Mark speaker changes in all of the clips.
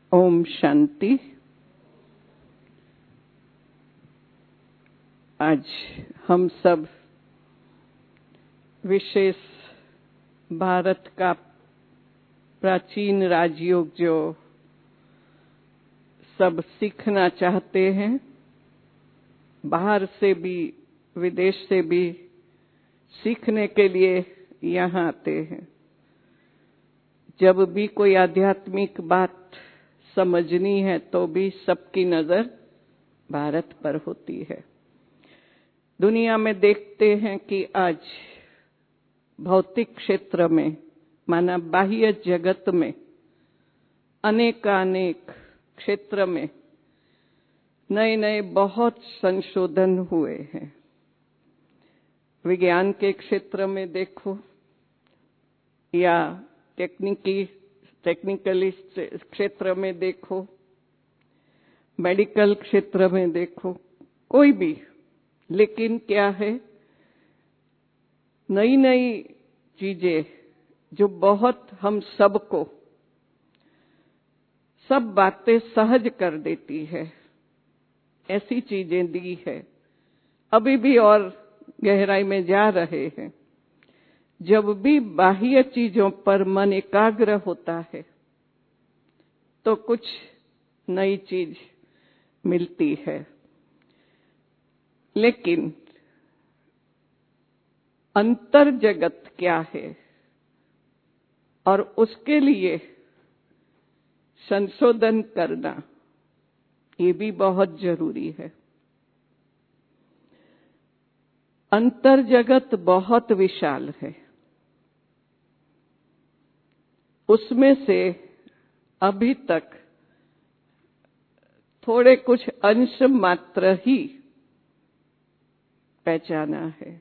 Speaker 1: ओम शांति। आज हम सब विशेष भारत का प्राचीन राजयोग जो सब सीखना चाहते हैं, बाहर से भी विदेश से भी सीखने के लिए यहाँ आते हैं। जब भी कोई आध्यात्मिक बात समझनी है तो भी सबकी नजर भारत पर होती है। दुनिया में देखते हैं कि आज भौतिक क्षेत्र में माना बाह्य जगत में अनेक क्षेत्र में नए नए बहुत संशोधन हुए हैं। विज्ञान के क्षेत्र में देखो या टेक्निकली क्षेत्र में देखो, मेडिकल क्षेत्र में देखो, कोई भी, लेकिन क्या है, नई नई चीजें जो बहुत हम सबको सब बातें सहज कर देती है, ऐसी चीजें दी है। अभी भी और गहराई में जा रहे हैं। जब भी बाह्य चीजों पर मन एकाग्र होता है तो कुछ नई चीज मिलती है, लेकिन अंतर जगत क्या है और उसके लिए संशोधन करना ये भी बहुत जरूरी है। अंतर जगत बहुत विशाल है, उसमें से अभी तक थोड़े कुछ अंश मात्र ही पहचाना है।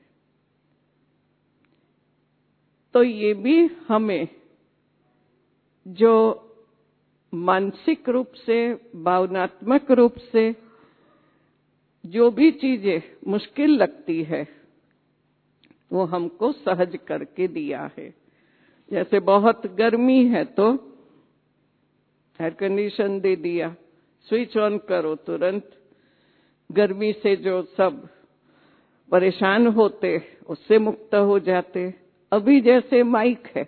Speaker 1: तो ये भी हमें जो मानसिक रूप से, भावनात्मक रूप से जो भी चीजें मुश्किल लगती है वो हमको सहज करके दिया है। जैसे बहुत गर्मी है तो एयर कंडीशन दे दिया, स्विच ऑन करो, तुरंत गर्मी से जो सब परेशान होते उससे मुक्त हो जाते। अभी जैसे माइक है,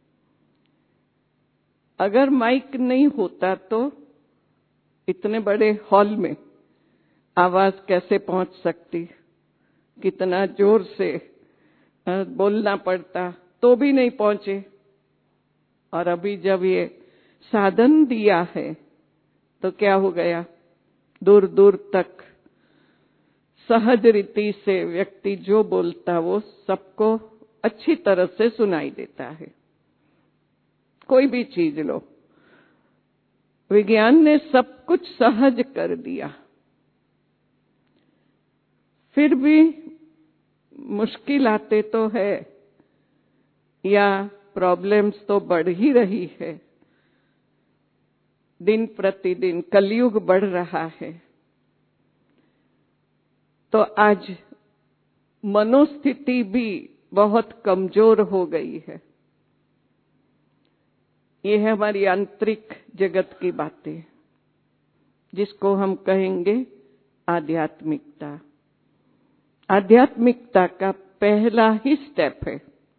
Speaker 1: अगर माइक नहीं होता तो इतने बड़े हॉल में आवाज कैसे पहुंच सकती, कितना जोर से बोलना पड़ता तो भी नहीं पहुंचे। और अभी जब ये साधन दिया है तो क्या हो गया, दूर दूर तक सहज रीति से व्यक्ति जो बोलता वो सबको अच्छी तरह से सुनाई देता है। कोई भी चीज लो, विज्ञान ने सब कुछ सहज कर दिया, फिर भी मुश्किल आते तो है या प्रॉब्लम्स तो बढ़ ही रही है। दिन प्रतिदिन कलयुग बढ़ रहा है, तो आज मनोस्थिति भी बहुत कमजोर हो गई है। ये है हमारी आंतरिक जगत की बातें, जिसको हम कहेंगे आध्यात्मिकता। आध्यात्मिकता का पहला ही स्टेप है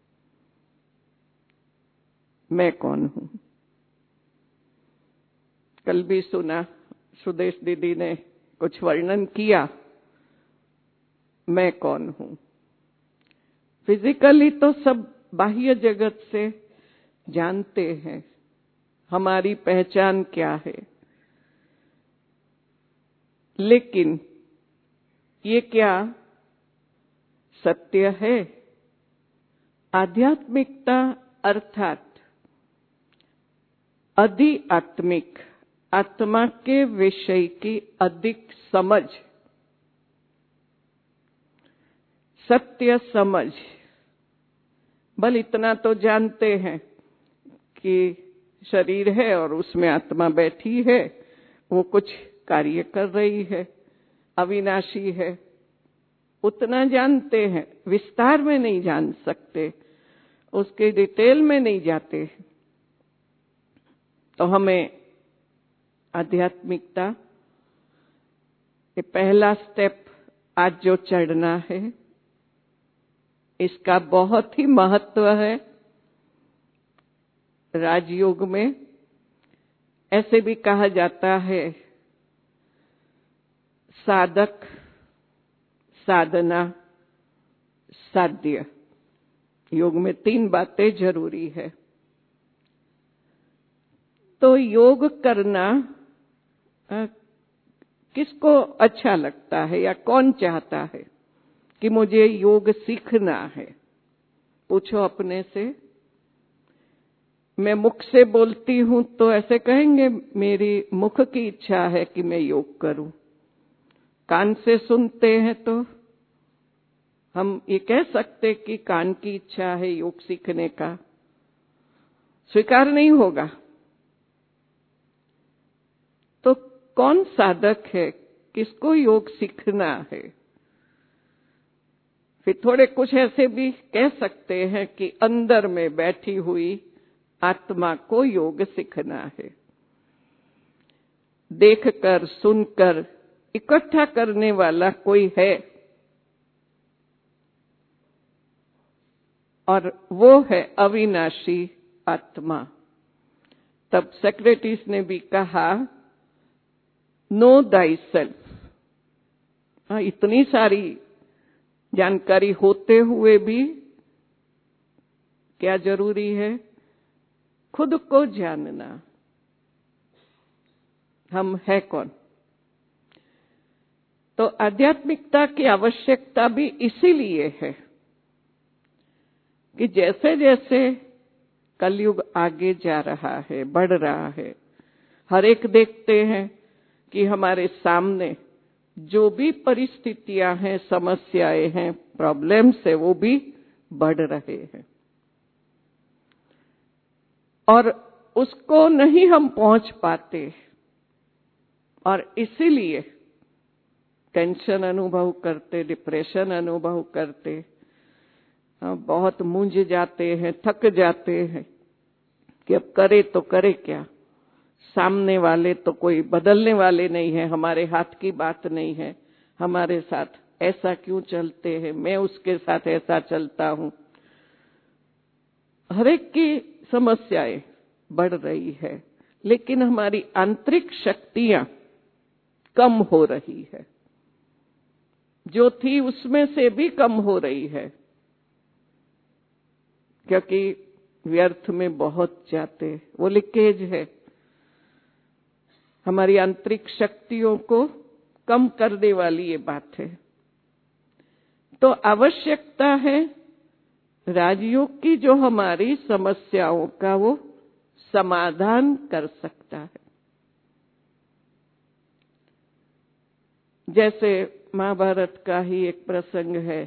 Speaker 1: मैं कौन हूं। कल भी सुना, सुदेश दीदी ने कुछ वर्णन किया, मैं कौन हूं। फिजिकली तो सब बाह्य जगत से जानते हैं हमारी पहचान क्या है, लेकिन ये क्या सत्य है? आध्यात्मिकता अर्थात अधिआत्मिक, आत्मा के विषय की अधिक समझ, सत्य समझ। बल इतना तो जानते हैं कि शरीर है और उसमें आत्मा बैठी है, वो कुछ कार्य कर रही है, अविनाशी है, उतना जानते हैं। विस्तार में नहीं जान सकते, उसके डिटेल में नहीं जाते। तो हमें आध्यात्मिकता, ये पहला स्टेप आज जो चढ़ना है, इसका बहुत ही महत्व है। राजयोग में ऐसे भी कहा जाता है, साधक, साधना, साध्य। योग में 3 बातें जरूरी है। तो योग करना किसको अच्छा लगता है या कौन चाहता है कि मुझे योग सीखना है? पूछो अपने से। मैं मुख से बोलती हूं तो ऐसे कहेंगे, मेरी मुख की इच्छा है कि मैं योग करूं। कान से सुनते हैं तो हम ये कह सकते कि कान की इच्छा है योग सीखने का, स्वीकार नहीं होगा। तो कौन साधक है, किसको योग सीखना है? फिर थोड़े कुछ ऐसे भी कह सकते हैं कि अंदर में बैठी हुई आत्मा को योग सीखना है। देखकर, सुनकर इकट्ठा करने वाला कोई है, और वो है अविनाशी आत्मा। तब सेक्रेटिस ने भी कहा, नो दाई सेल्फ। इतनी सारी जानकारी होते हुए भी क्या जरूरी है? खुद को जानना। हम है कौन? तो आध्यात्मिकता की आवश्यकता भी इसीलिए है कि जैसे जैसे कलयुग आगे जा रहा है, बढ़ रहा है, हर एक देखते हैं कि हमारे सामने जो भी परिस्थितियां हैं, समस्याएं हैं, प्रॉब्लम्स है, वो भी बढ़ रहे हैं, और उसको नहीं हम पहुंच पाते, और इसीलिए टेंशन अनुभव करते, डिप्रेशन अनुभव करते, बहुत मूंझ जाते हैं, थक जाते हैं कि अब करे तो करे क्या? सामने वाले तो कोई बदलने वाले नहीं है, हमारे हाथ की बात नहीं है, हमारे साथ ऐसा क्यों चलते हैं, मैं उसके साथ ऐसा चलता हूं। हर एक की समस्याएं बढ़ रही है, लेकिन हमारी आंतरिक शक्तियां कम हो रही है। जो थी उसमें से भी कम हो रही है, क्योंकि व्यर्थ में बहुत जाते, वो लीकेज है। हमारी आंतरिक शक्तियों को कम करने वाली ये बात है। तो आवश्यकता है राजयोग की, जो हमारी समस्याओं का वो समाधान कर सकता है। जैसे महाभारत का ही एक प्रसंग है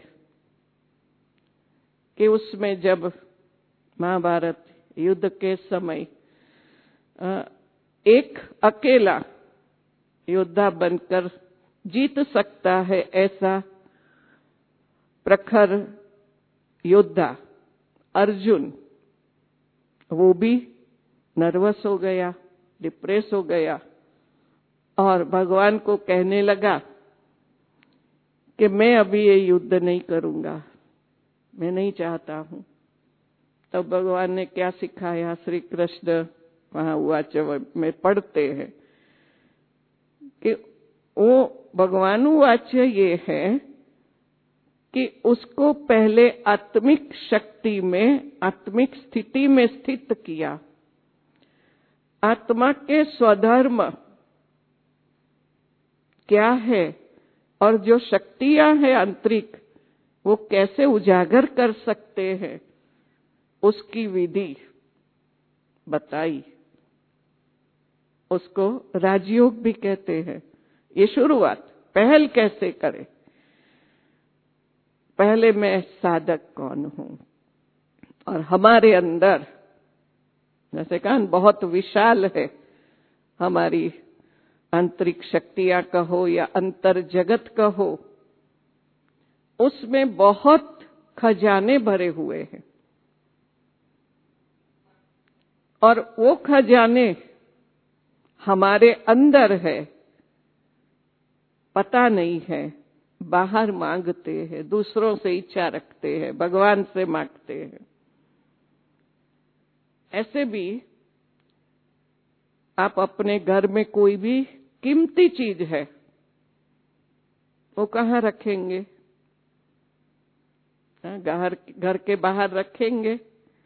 Speaker 1: कि उसमें जब महाभारत युद्ध के समय एक अकेला योद्धा बनकर जीत सकता है, ऐसा प्रखर योद्धा अर्जुन, वो भी नर्वस हो गया, डिप्रेस हो गया, और भगवान को कहने लगा कि मैं अभी ये युद्ध नहीं करूंगा, मैं नहीं चाहता हूं। तब भगवान ने क्या सिखाया? श्री कृष्ण वहां उवाच में पढ़ते हैं कि वो भगवान उवाच ये है कि उसको पहले आत्मिक शक्ति में, आत्मिक स्थिति में स्थित किया। आत्मा के स्वधर्म क्या है और जो शक्तियां हैं आंतरिक, वो कैसे उजागर कर सकते हैं, उसकी विधि बताई। उसको राजयोग भी कहते हैं। ये शुरुआत, पहल कैसे करें? पहले मैं साधक कौन हूं, और हमारे अंदर, जैसे कहा, बहुत विशाल है हमारी आंतरिक शक्तियां कहो या अंतर जगत कहो, उसमें बहुत खजाने भरे हुए हैं, और वो खजाने हमारे अंदर है, पता नहीं है, बाहर मांगते हैं, दूसरों से इच्छा रखते हैं, भगवान से मांगते हैं। ऐसे भी आप अपने घर में कोई भी कीमती चीज है, वो कहाँ रखेंगे? घर के बाहर रखेंगे।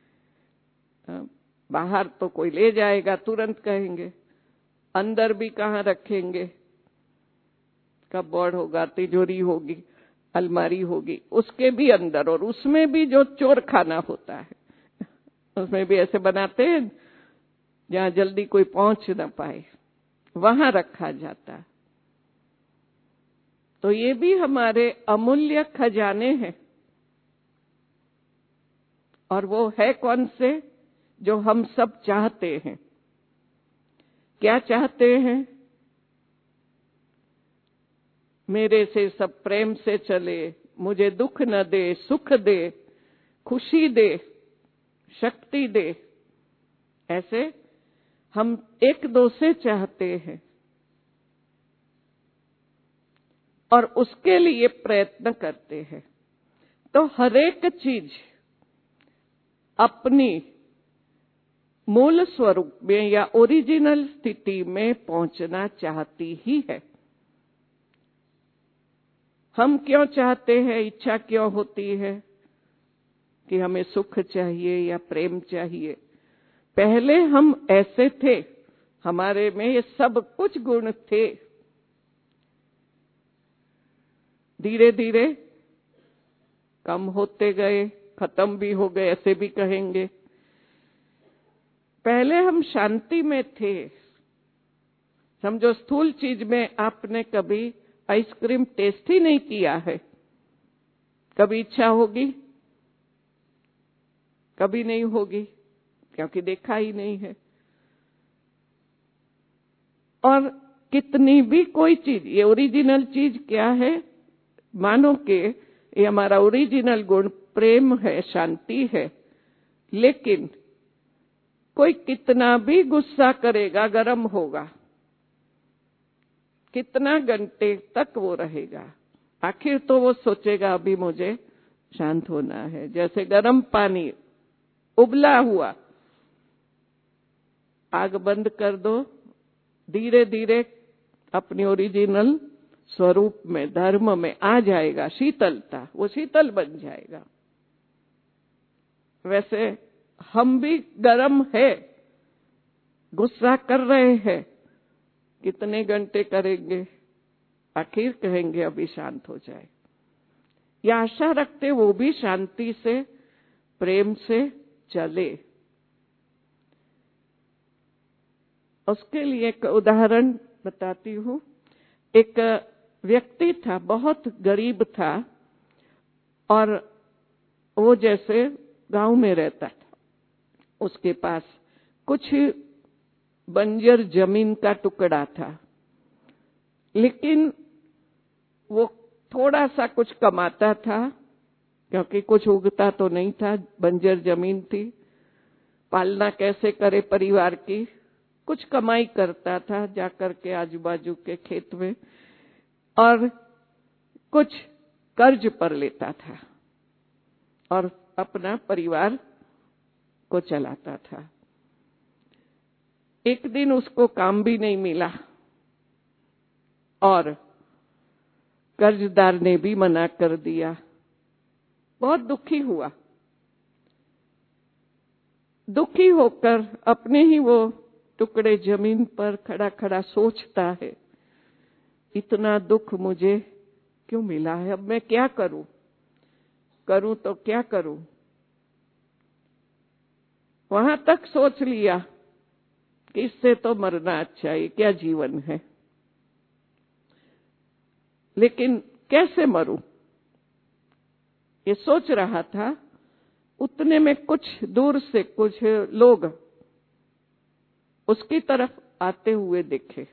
Speaker 1: बाहर तो कोई ले जाएगा, तुरंत कहेंगे। अंदर भी कहाँ रखेंगे? कपबोर्ड होगा, तिजोरी होगी, अलमारी होगी, उसके भी अंदर, और उसमें भी जो चोर खाना होता है, उसमें भी ऐसे बनाते हैं जहां जल्दी कोई पहुंच ना पाए, वहां रखा जाता है। तो ये भी हमारे अमूल्य खजाने हैं। और वो है कौन से? जो हम सब चाहते हैं। क्या चाहते हैं? मेरे से सब प्रेम से चले, मुझे दुख न दे, सुख दे, खुशी दे, शक्ति दे। ऐसे हम एक दो से चाहते हैं और उसके लिए प्रयत्न करते हैं। तो हर एक चीज अपनी मूल स्वरूप में या ओरिजिनल स्थिति में पहुंचना चाहती ही है। हम क्यों चाहते हैं? इच्छा क्यों होती है कि हमें सुख चाहिए या प्रेम चाहिए? पहले हम ऐसे थे, हमारे में ये सब कुछ गुण थे। धीरे धीरे कम होते गए, खत्म भी हो गए, ऐसे भी कहेंगे। पहले हम शांति में थे। समझो, स्थूल चीज में आपने कभी आइसक्रीम टेस्ट ही नहीं किया है, कभी इच्छा होगी? कभी नहीं होगी, क्योंकि देखा ही नहीं है। और कितनी भी कोई चीज, ये ओरिजिनल चीज क्या है? मानो कि ये हमारा ओरिजिनल गुण प्रेम है, शांति है, लेकिन कोई कितना भी गुस्सा करेगा, गर्म होगा, कितना घंटे तक वो रहेगा, आखिर तो वो सोचेगा अभी मुझे शांत होना है। जैसे गर्म पानी उबला हुआ, आग बंद कर दो, धीरे धीरे अपनी ओरिजिनल स्वरूप में, धर्म में आ जाएगा, शीतलता, वो शीतल बन जाएगा। वैसे हम भी गर्म है, गुस्सा कर रहे हैं, कितने घंटे करेंगे, आखिर कहेंगे अभी शांत हो जाए। या आशा रखते वो भी शांति से, प्रेम से चले। उसके लिए एक उदाहरण बताती हूँ। एक व्यक्ति था, बहुत गरीब था, और वो जैसे गांव में रहता था। उसके पास कुछ बंजर जमीन का टुकड़ा था, लेकिन वो थोड़ा सा कुछ कमाता था, क्योंकि कुछ उगता तो नहीं था, बंजर जमीन थी। पालना कैसे करे परिवार की? कुछ कमाई करता था जाकर के आजू बाजू के खेत में, और कुछ कर्ज पर लेता था और अपना परिवार को चलाता था। एक दिन उसको काम भी नहीं मिला और कर्जदार ने भी मना कर दिया। बहुत दुखी हुआ। दुखी होकर अपने ही वो टुकड़े जमीन पर खड़ा खड़ा सोचता है, इतना दुख मुझे क्यों मिला है? अब मैं क्या करूं? करूं तो क्या करूं? वहां तक सोच लिया कि इससे तो मरना अच्छा है, क्या जीवन है। लेकिन कैसे मरूं, ये सोच रहा था। उतने में कुछ दूर से कुछ लोग उसकी तरफ आते हुए देखे।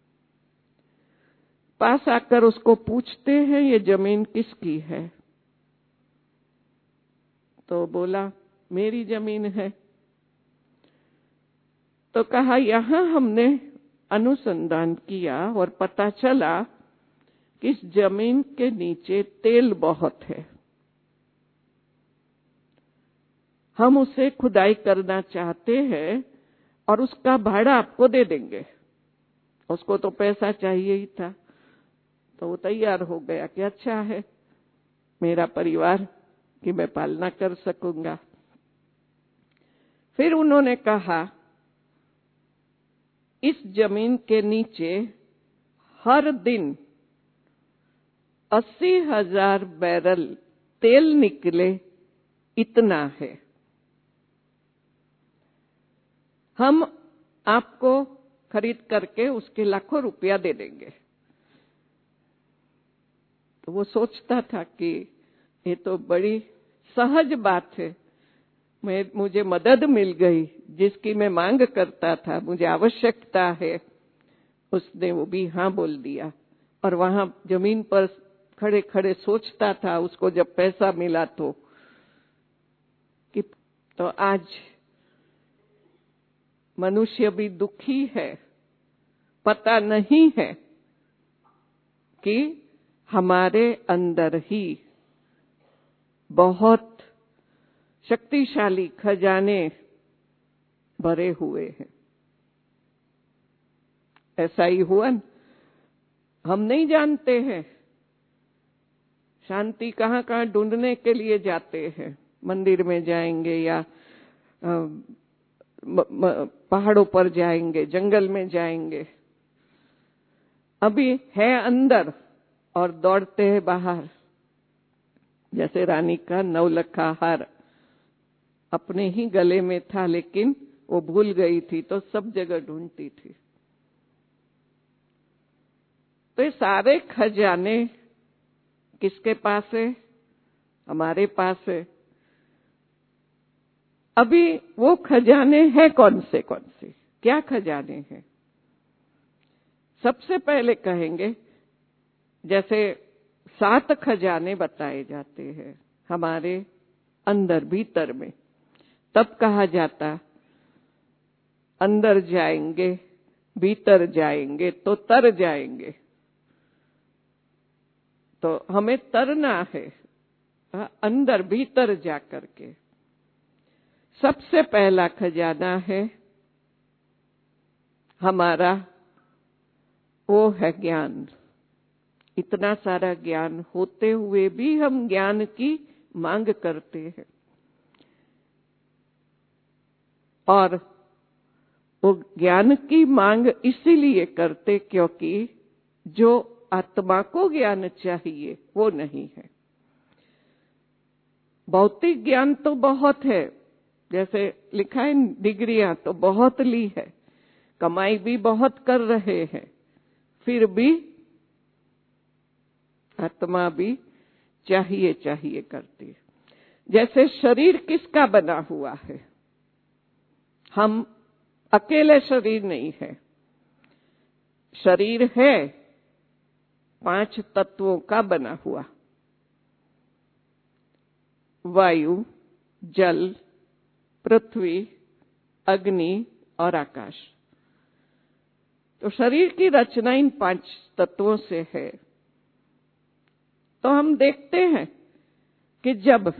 Speaker 1: पास आकर उसको पूछते हैं, ये जमीन किसकी है? तो बोला, मेरी जमीन है। तो कहा, यहां हमने अनुसंधान किया और पता चला कि इस जमीन के नीचे तेल बहुत है। हम उसे खुदाई करना चाहते हैं और उसका भाड़ा आपको दे देंगे। उसको तो पैसा चाहिए ही था, तो वो तैयार हो गया कि अच्छा है मेरा परिवार की मैं पालना कर सकूंगा। फिर उन्होंने कहा इस जमीन के नीचे हर दिन 80,000 बैरल तेल निकले, इतना है। हम आपको खरीद करके उसके लाखों रुपया दे देंगे। तो वो सोचता था कि ये तो बड़ी सहज बात है, मुझे मदद मिल गई, जिसकी मैं मांग करता था, मुझे आवश्यकता है। उसने वो भी हाँ बोल दिया और वहां जमीन पर खड़े खड़े सोचता था उसको जब पैसा मिला तो कि तो आज मनुष्य भी दुखी है, पता नहीं है कि हमारे अंदर ही बहुत शक्तिशाली खजाने भरे हुए हैं। ऐसा ही हुआ, हम नहीं जानते हैं। शांति कहाँ कहाँ ढूंढने के लिए जाते हैं, मंदिर में जाएंगे या पहाड़ों पर जाएंगे, जंगल में जाएंगे। अभी है अंदर और दौड़ते हैं बाहर। जैसे रानी का नवलखा हार अपने ही गले में था, लेकिन वो भूल गई थी तो सब जगह ढूंढती थी। तो ये सारे खजाने किसके पास है? हमारे पास है। अभी वो खजाने हैं कौन से? क्या खजाने हैं? सबसे पहले कहेंगे, जैसे 7 खजाने बताए जाते हैं हमारे अंदर भीतर में, तब कहा जाता अंदर जाएंगे, भीतर जाएंगे तो तर जाएंगे। तो हमें तरना है अंदर भीतर जाकर के। सबसे पहला खजाना है हमारा, वो है ज्ञान। इतना सारा ज्ञान होते हुए भी हम ज्ञान की मांग करते हैं, और वो ज्ञान की मांग इसीलिए करते क्योंकि जो आत्मा को ज्ञान चाहिए वो नहीं है। भौतिक ज्ञान तो बहुत है, जैसे लिखा है डिग्रियां तो बहुत ली है, कमाई भी बहुत कर रहे हैं, फिर भी आत्मा भी चाहिए करती है। जैसे शरीर किसका बना हुआ है? हम अकेले शरीर नहीं है, शरीर है 5 तत्वों का बना हुआ, वायु, जल, पृथ्वी, अग्नि और आकाश। तो शरीर की रचना इन 5 तत्वों से है। तो हम देखते हैं कि जब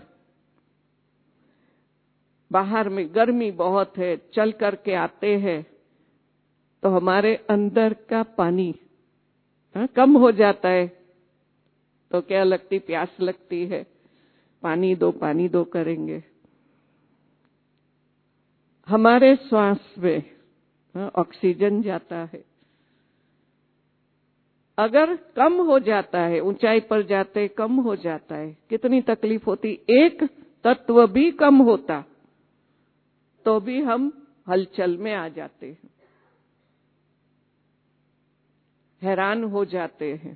Speaker 1: बाहर में गर्मी बहुत है, चल करके आते हैं तो हमारे अंदर का पानी कम हो जाता है, तो क्या लगती? प्यास लगती है, पानी दो करेंगे। हमारे श्वास में ऑक्सीजन जाता है, अगर कम हो जाता है, ऊंचाई पर जाते कम हो जाता है, कितनी तकलीफ होती। एक तत्व भी कम होता तो भी हम हलचल में आ जाते हैं, हैरान हो जाते हैं।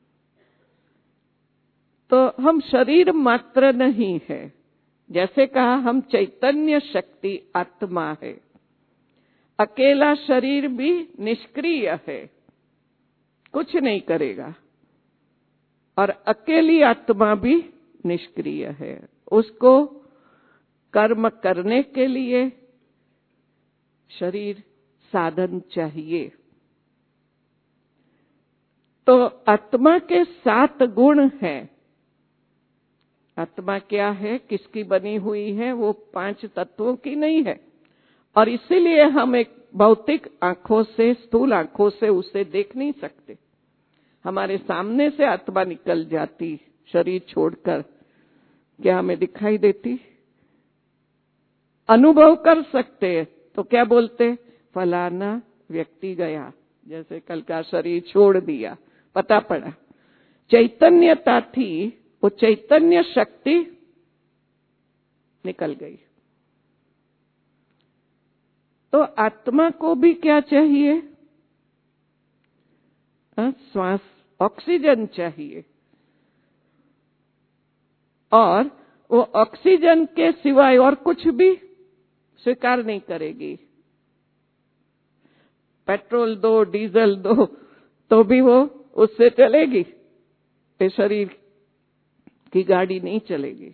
Speaker 1: तो हम शरीर मात्र नहीं है, जैसे कहा हम चैतन्य शक्ति आत्मा है। अकेला शरीर भी निष्क्रिय है, कुछ नहीं करेगा, और अकेली आत्मा भी निष्क्रिय है। उसको कर्म करने के लिए शरीर साधन चाहिए। तो आत्मा के 7 गुण हैं। आत्मा क्या है, किसकी बनी हुई है, वो 5 तत्वों की नहीं है। और इसीलिए हम एक भौतिक आंखों से, स्थूल आंखों से उसे देख नहीं सकते। हमारे सामने से आत्मा निकल जाती शरीर छोड़कर, क्या हमें दिखाई देती? अनुभव कर सकते हैं तो क्या बोलते? फलाना व्यक्ति गया, जैसे कल का शरीर छोड़ दिया, पता पड़ा। चैतन्यता थी, वो चैतन्य शक्ति निकल गई। तो आत्मा को भी क्या चाहिए? श्वास, ऑक्सीजन चाहिए। और वो ऑक्सीजन के सिवाय और कुछ भी स्वीकार नहीं करेगी। पेट्रोल दो, डीजल दो, तो भी वो उससे चलेगी, ये शरीर की गाड़ी नहीं चलेगी।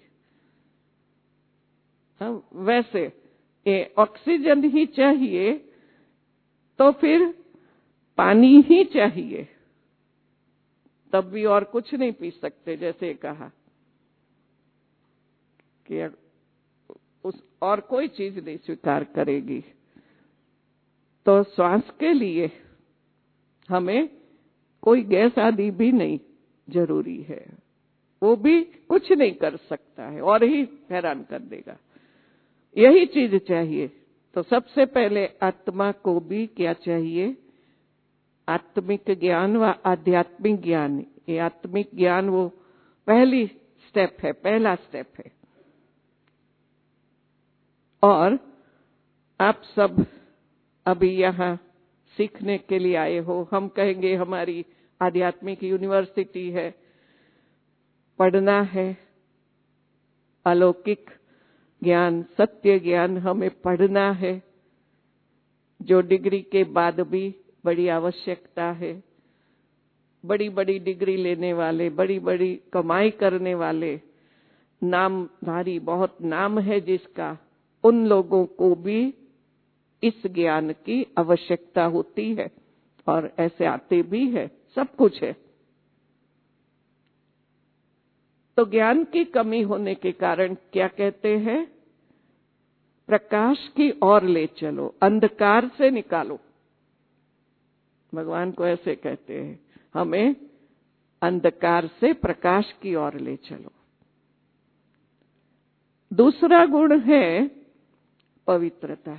Speaker 1: वैसे ये ऑक्सीजन ही चाहिए, तो फिर पानी ही चाहिए, तब भी और कुछ नहीं पी सकते। जैसे कहा कि उस और कोई चीज नहीं स्वीकार करेगी। तो श्वास के लिए हमें कोई गैस आदि भी नहीं जरूरी है, वो भी कुछ नहीं कर सकता है और ही हैरान कर देगा। यही चीज चाहिए। तो सबसे पहले आत्मा को भी क्या चाहिए? आत्मिक ज्ञान व आध्यात्मिक ज्ञान। ये आत्मिक ज्ञान वो पहली स्टेप है, पहला स्टेप है। और आप सब अभी यहाँ सीखने के लिए आए हो। हम कहेंगे हमारी आध्यात्मिक यूनिवर्सिटी है, पढ़ना है अलौकिक ज्ञान, सत्य ज्ञान हमें पढ़ना है, जो डिग्री के बाद भी बड़ी आवश्यकता है। बड़ी बड़ी डिग्री लेने वाले, बड़ी बड़ी कमाई करने वाले, नामधारी, बहुत नाम है जिसका, उन लोगों को भी इस ज्ञान की आवश्यकता होती है और ऐसे आते भी है, सब कुछ है। तो ज्ञान की कमी होने के कारण क्या कहते हैं? प्रकाश की ओर ले चलो, अंधकार से निकालो। भगवान को ऐसे कहते हैं, हमें अंधकार से प्रकाश की ओर ले चलो। दूसरा गुण है पवित्रता।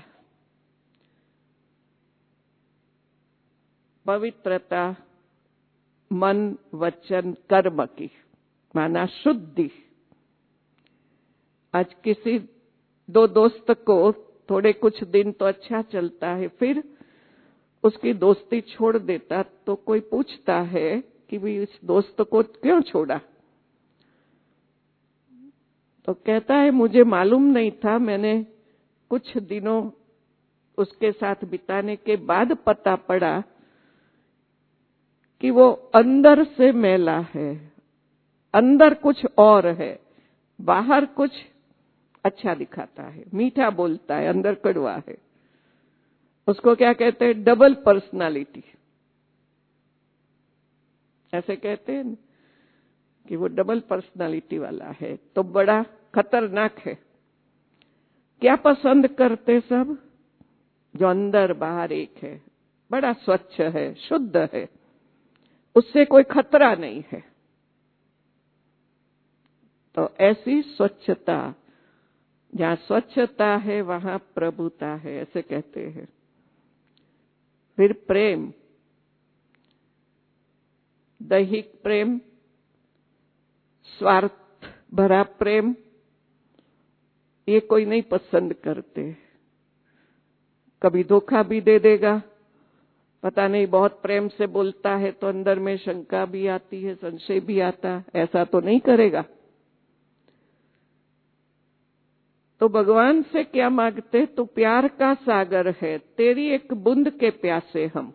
Speaker 1: पवित्रता मन, वचन, कर्म की, माना शुद्धि। आज किसी दो दोस्त को थोड़े कुछ दिन तो अच्छा चलता है, फिर उसकी दोस्ती छोड़ देता तो कोई पूछता है कि भाई इस दोस्त को क्यों छोड़ा? तो कहता है मुझे मालूम नहीं था, मैंने कुछ दिनों उसके साथ बिताने के बाद पता पड़ा कि वो अंदर से मैला है, अंदर कुछ और है, बाहर कुछ अच्छा दिखाता है, मीठा बोलता है, अंदर कड़वा है। उसको क्या कहते हैं? Double personality. ऐसे कहते हैं कि वो डबल पर्सनालिटी वाला है, तो बड़ा खतरनाक है। क्या पसंद करते सब? जो अंदर बाहर एक है, बड़ा स्वच्छ है, शुद्ध है, उससे कोई खतरा नहीं है। तो ऐसी स्वच्छता, जहां स्वच्छता है वहां प्रभुता है, ऐसे कहते हैं। फिर प्रेम, दैहिक प्रेम, स्वार्थ भरा प्रेम, ये कोई नहीं पसंद करते। कभी धोखा भी दे देगा, पता नहीं बहुत प्रेम से बोलता है तो अंदर में शंका भी आती है, संशय भी आता, ऐसा तो नहीं करेगा। तो भगवान से क्या मांगते? तो प्यार का सागर है, तेरी एक बूंद के प्यासे हम।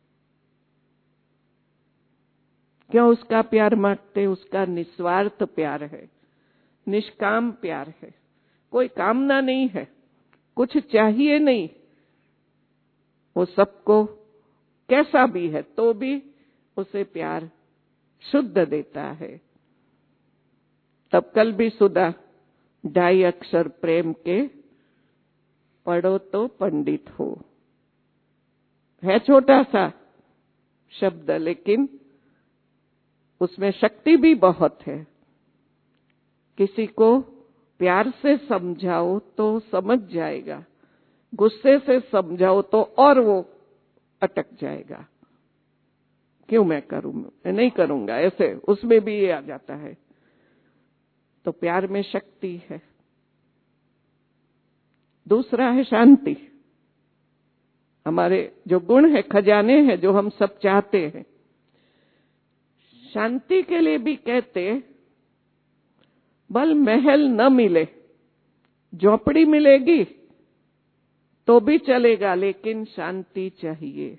Speaker 1: क्यों उसका प्यार मांगते? उसका निस्वार्थ प्यार है, निष्काम प्यार है, कोई कामना नहीं है, कुछ चाहिए नहीं। वो सबको कैसा भी है तो भी उसे प्यार शुद्ध देता है। तब कल भी सुधा 2.5 अक्षर प्रेम के, पढ़ो तो पंडित हो। है छोटा सा शब्द, लेकिन उसमें शक्ति भी बहुत है। किसी को प्यार से समझाओ तो समझ जाएगा, गुस्से से समझाओ तो और वो अटक जाएगा। क्यों मैं करूं, मैं नहीं करूंगा, ऐसे उसमें भी ये आ जाता है। तो प्यार में शक्ति है। दूसरा है शांति। हमारे जो गुण है, खजाने हैं, जो हम सब चाहते हैं। शांति के लिए भी कहते, भल महल न मिले, झोपड़ी मिलेगी तो भी चलेगा, लेकिन शांति चाहिए।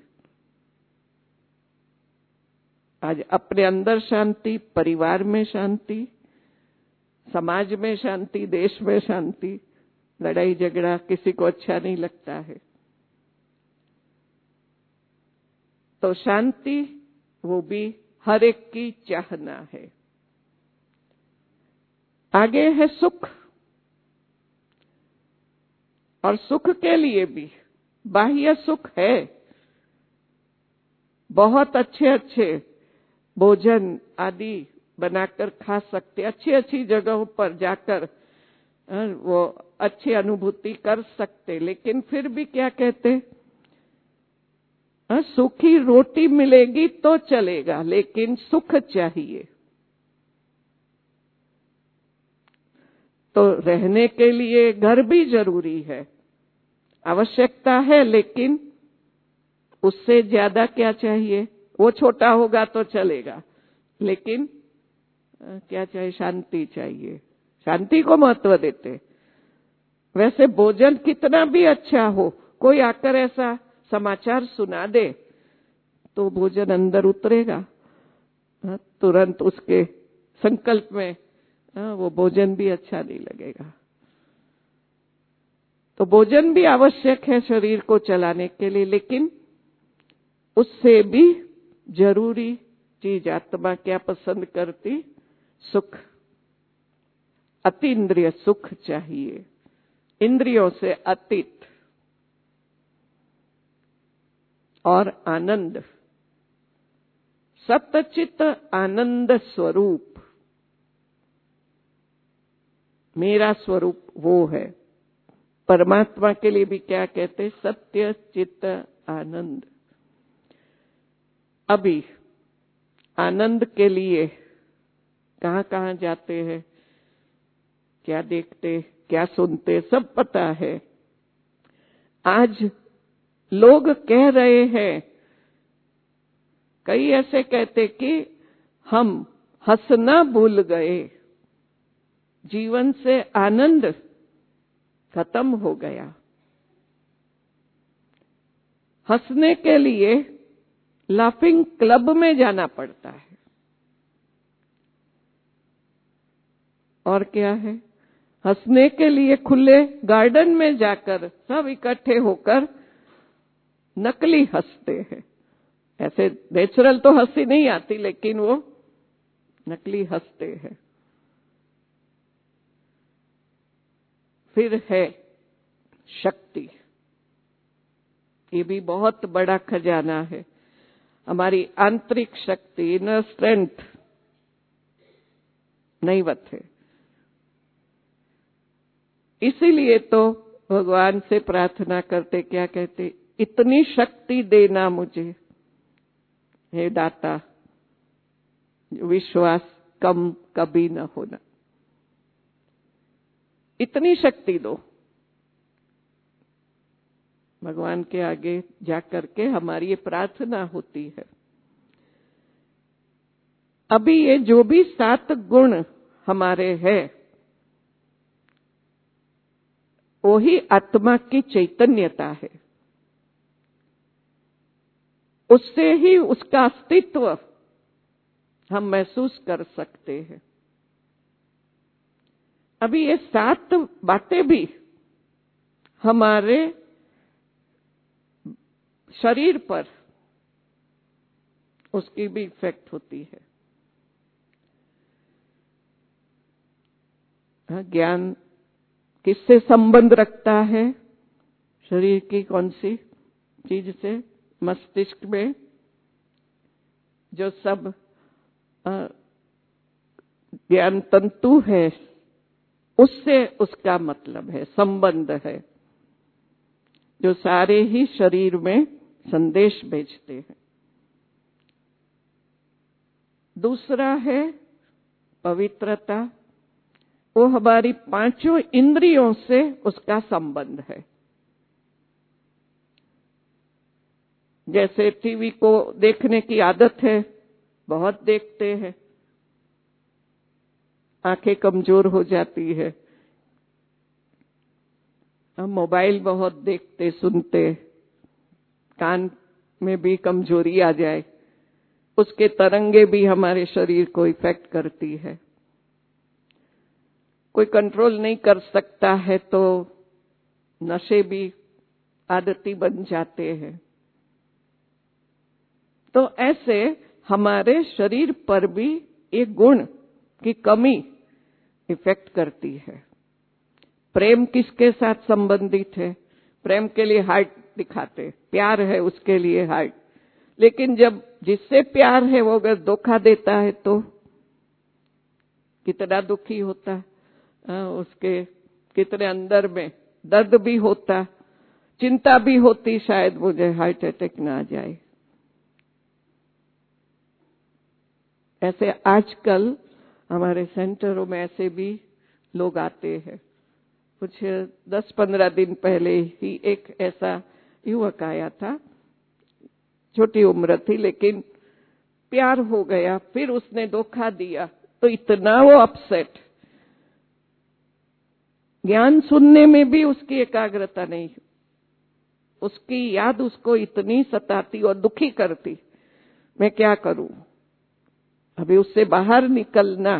Speaker 1: आज अपने अंदर शांति, परिवार में शांति, समाज में शांति, देश में शांति, लड़ाई झगड़ा किसी को अच्छा नहीं लगता है। तो शांति वो भी हर एक की चाहना है। आगे है सुख, और सुख के लिए भी बाह्य सुख है। बहुत अच्छे अच्छे भोजन आदि बनाकर खा सकते, अच्छी अच्छी जगहों पर जाकर वो अच्छी अनुभूति कर सकते, लेकिन फिर भी क्या कहते, सूखी रोटी मिलेगी तो चलेगा, लेकिन सुख चाहिए। तो रहने के लिए घर भी जरूरी है, आवश्यकता है, लेकिन उससे ज्यादा क्या चाहिए? वो छोटा होगा तो चलेगा, लेकिन क्या चाहिए? शांति चाहिए। शांति को महत्व देते। वैसे भोजन कितना भी अच्छा हो, कोई आकर ऐसा समाचार सुना दे तो भोजन अंदर उतरेगा, तुरंत उसके संकल्प में वो भोजन भी अच्छा नहीं लगेगा। तो भोजन भी आवश्यक है शरीर को चलाने के लिए, लेकिन उससे भी जरूरी चीज आत्मा क्या पसंद करती? सुख। अतीन्द्रिय सुख चाहिए, इंद्रियों से अतीत। और आनंद, सतचित आनंद स्वरूप। मेरा स्वरूप वो है। परमात्मा के लिए भी क्या कहते? सत्य चित्त आनंद। अभी आनंद के लिए कहां कहां जाते हैं, क्या देखते, क्या सुनते, सब पता है। आज लोग कह रहे हैं, कई ऐसे कहते कि हम हंसना भूल गए, जीवन से आनंद खत्म हो गया। हंसने के लिए लाफिंग क्लब में जाना पड़ता है। और क्या है? हंसने के लिए खुले गार्डन में जाकर सब इकट्ठे होकर नकली हंसते हैं। ऐसे नेचुरल तो हंसी नहीं आती, लेकिन वो नकली हंसते हैं। फिर है शक्ति। ये भी बहुत बड़ा खजाना है। हमारी आंतरिक शक्ति, इनर स्ट्रेंथ नहींवत है। इसीलिए तो भगवान से प्रार्थना करते, क्या कहते? इतनी शक्ति देना मुझे हे दाता, विश्वास कम कभी न होना। इतनी शक्ति दो। भगवान के आगे जाकर के हमारी ये प्रार्थना होती है। अभी ये जो भी 7 गुण हमारे हैं, वो ही आत्मा की चैतन्यता है। उससे ही उसका अस्तित्व हम महसूस कर सकते हैं। अभी ये 7 बातें भी हमारे शरीर पर उसकी भी इफेक्ट होती है। ज्ञान किससे संबंध रखता है? शरीर की कौन सी चीज से? मस्तिष्क में जो सब ज्ञान तंतु है, उससे उसका मतलब है, संबंध है, जो सारे ही शरीर में संदेश भेजते हैं। दूसरा है पवित्रता, वो हमारी पांचों इंद्रियों से उसका संबंध है। जैसे टीवी को देखने की आदत है, बहुत देखते हैं, आंखें कमजोर हो जाती है। हम मोबाइल बहुत देखते सुनते, कान में भी कमजोरी आ जाए, उसके तरंगे भी हमारे शरीर को इफेक्ट करती है। कोई कंट्रोल नहीं कर सकता है तो नशे भी आदती बन जाते हैं। तो ऐसे हमारे शरीर पर भी एक गुण की कमी इफेक्ट करती है। प्रेम किसके साथ संबंधित है? प्रेम के लिए हार्ट दिखाते, प्यार है उसके लिए हार्ट। लेकिन जब जिससे प्यार है वो अगर धोखा देता है तो कितना दुखी होता है, उसके कितने अंदर में दर्द भी होता, चिंता भी होती, शायद मुझे हार्ट अटैक ना आ जाए। ऐसे आजकल हमारे सेंटरों में ऐसे भी लोग आते हैं। कुछ 10-15 दिन पहले ही एक ऐसा युवक आया था, छोटी उम्र थी लेकिन प्यार हो गया, फिर उसने धोखा दिया तो इतना वो अपसेट, ज्ञान सुनने में भी उसकी एकाग्रता नहीं, उसकी याद उसको इतनी सताती और दुखी करती। मैं क्या करूं? अभी उससे बाहर निकलना,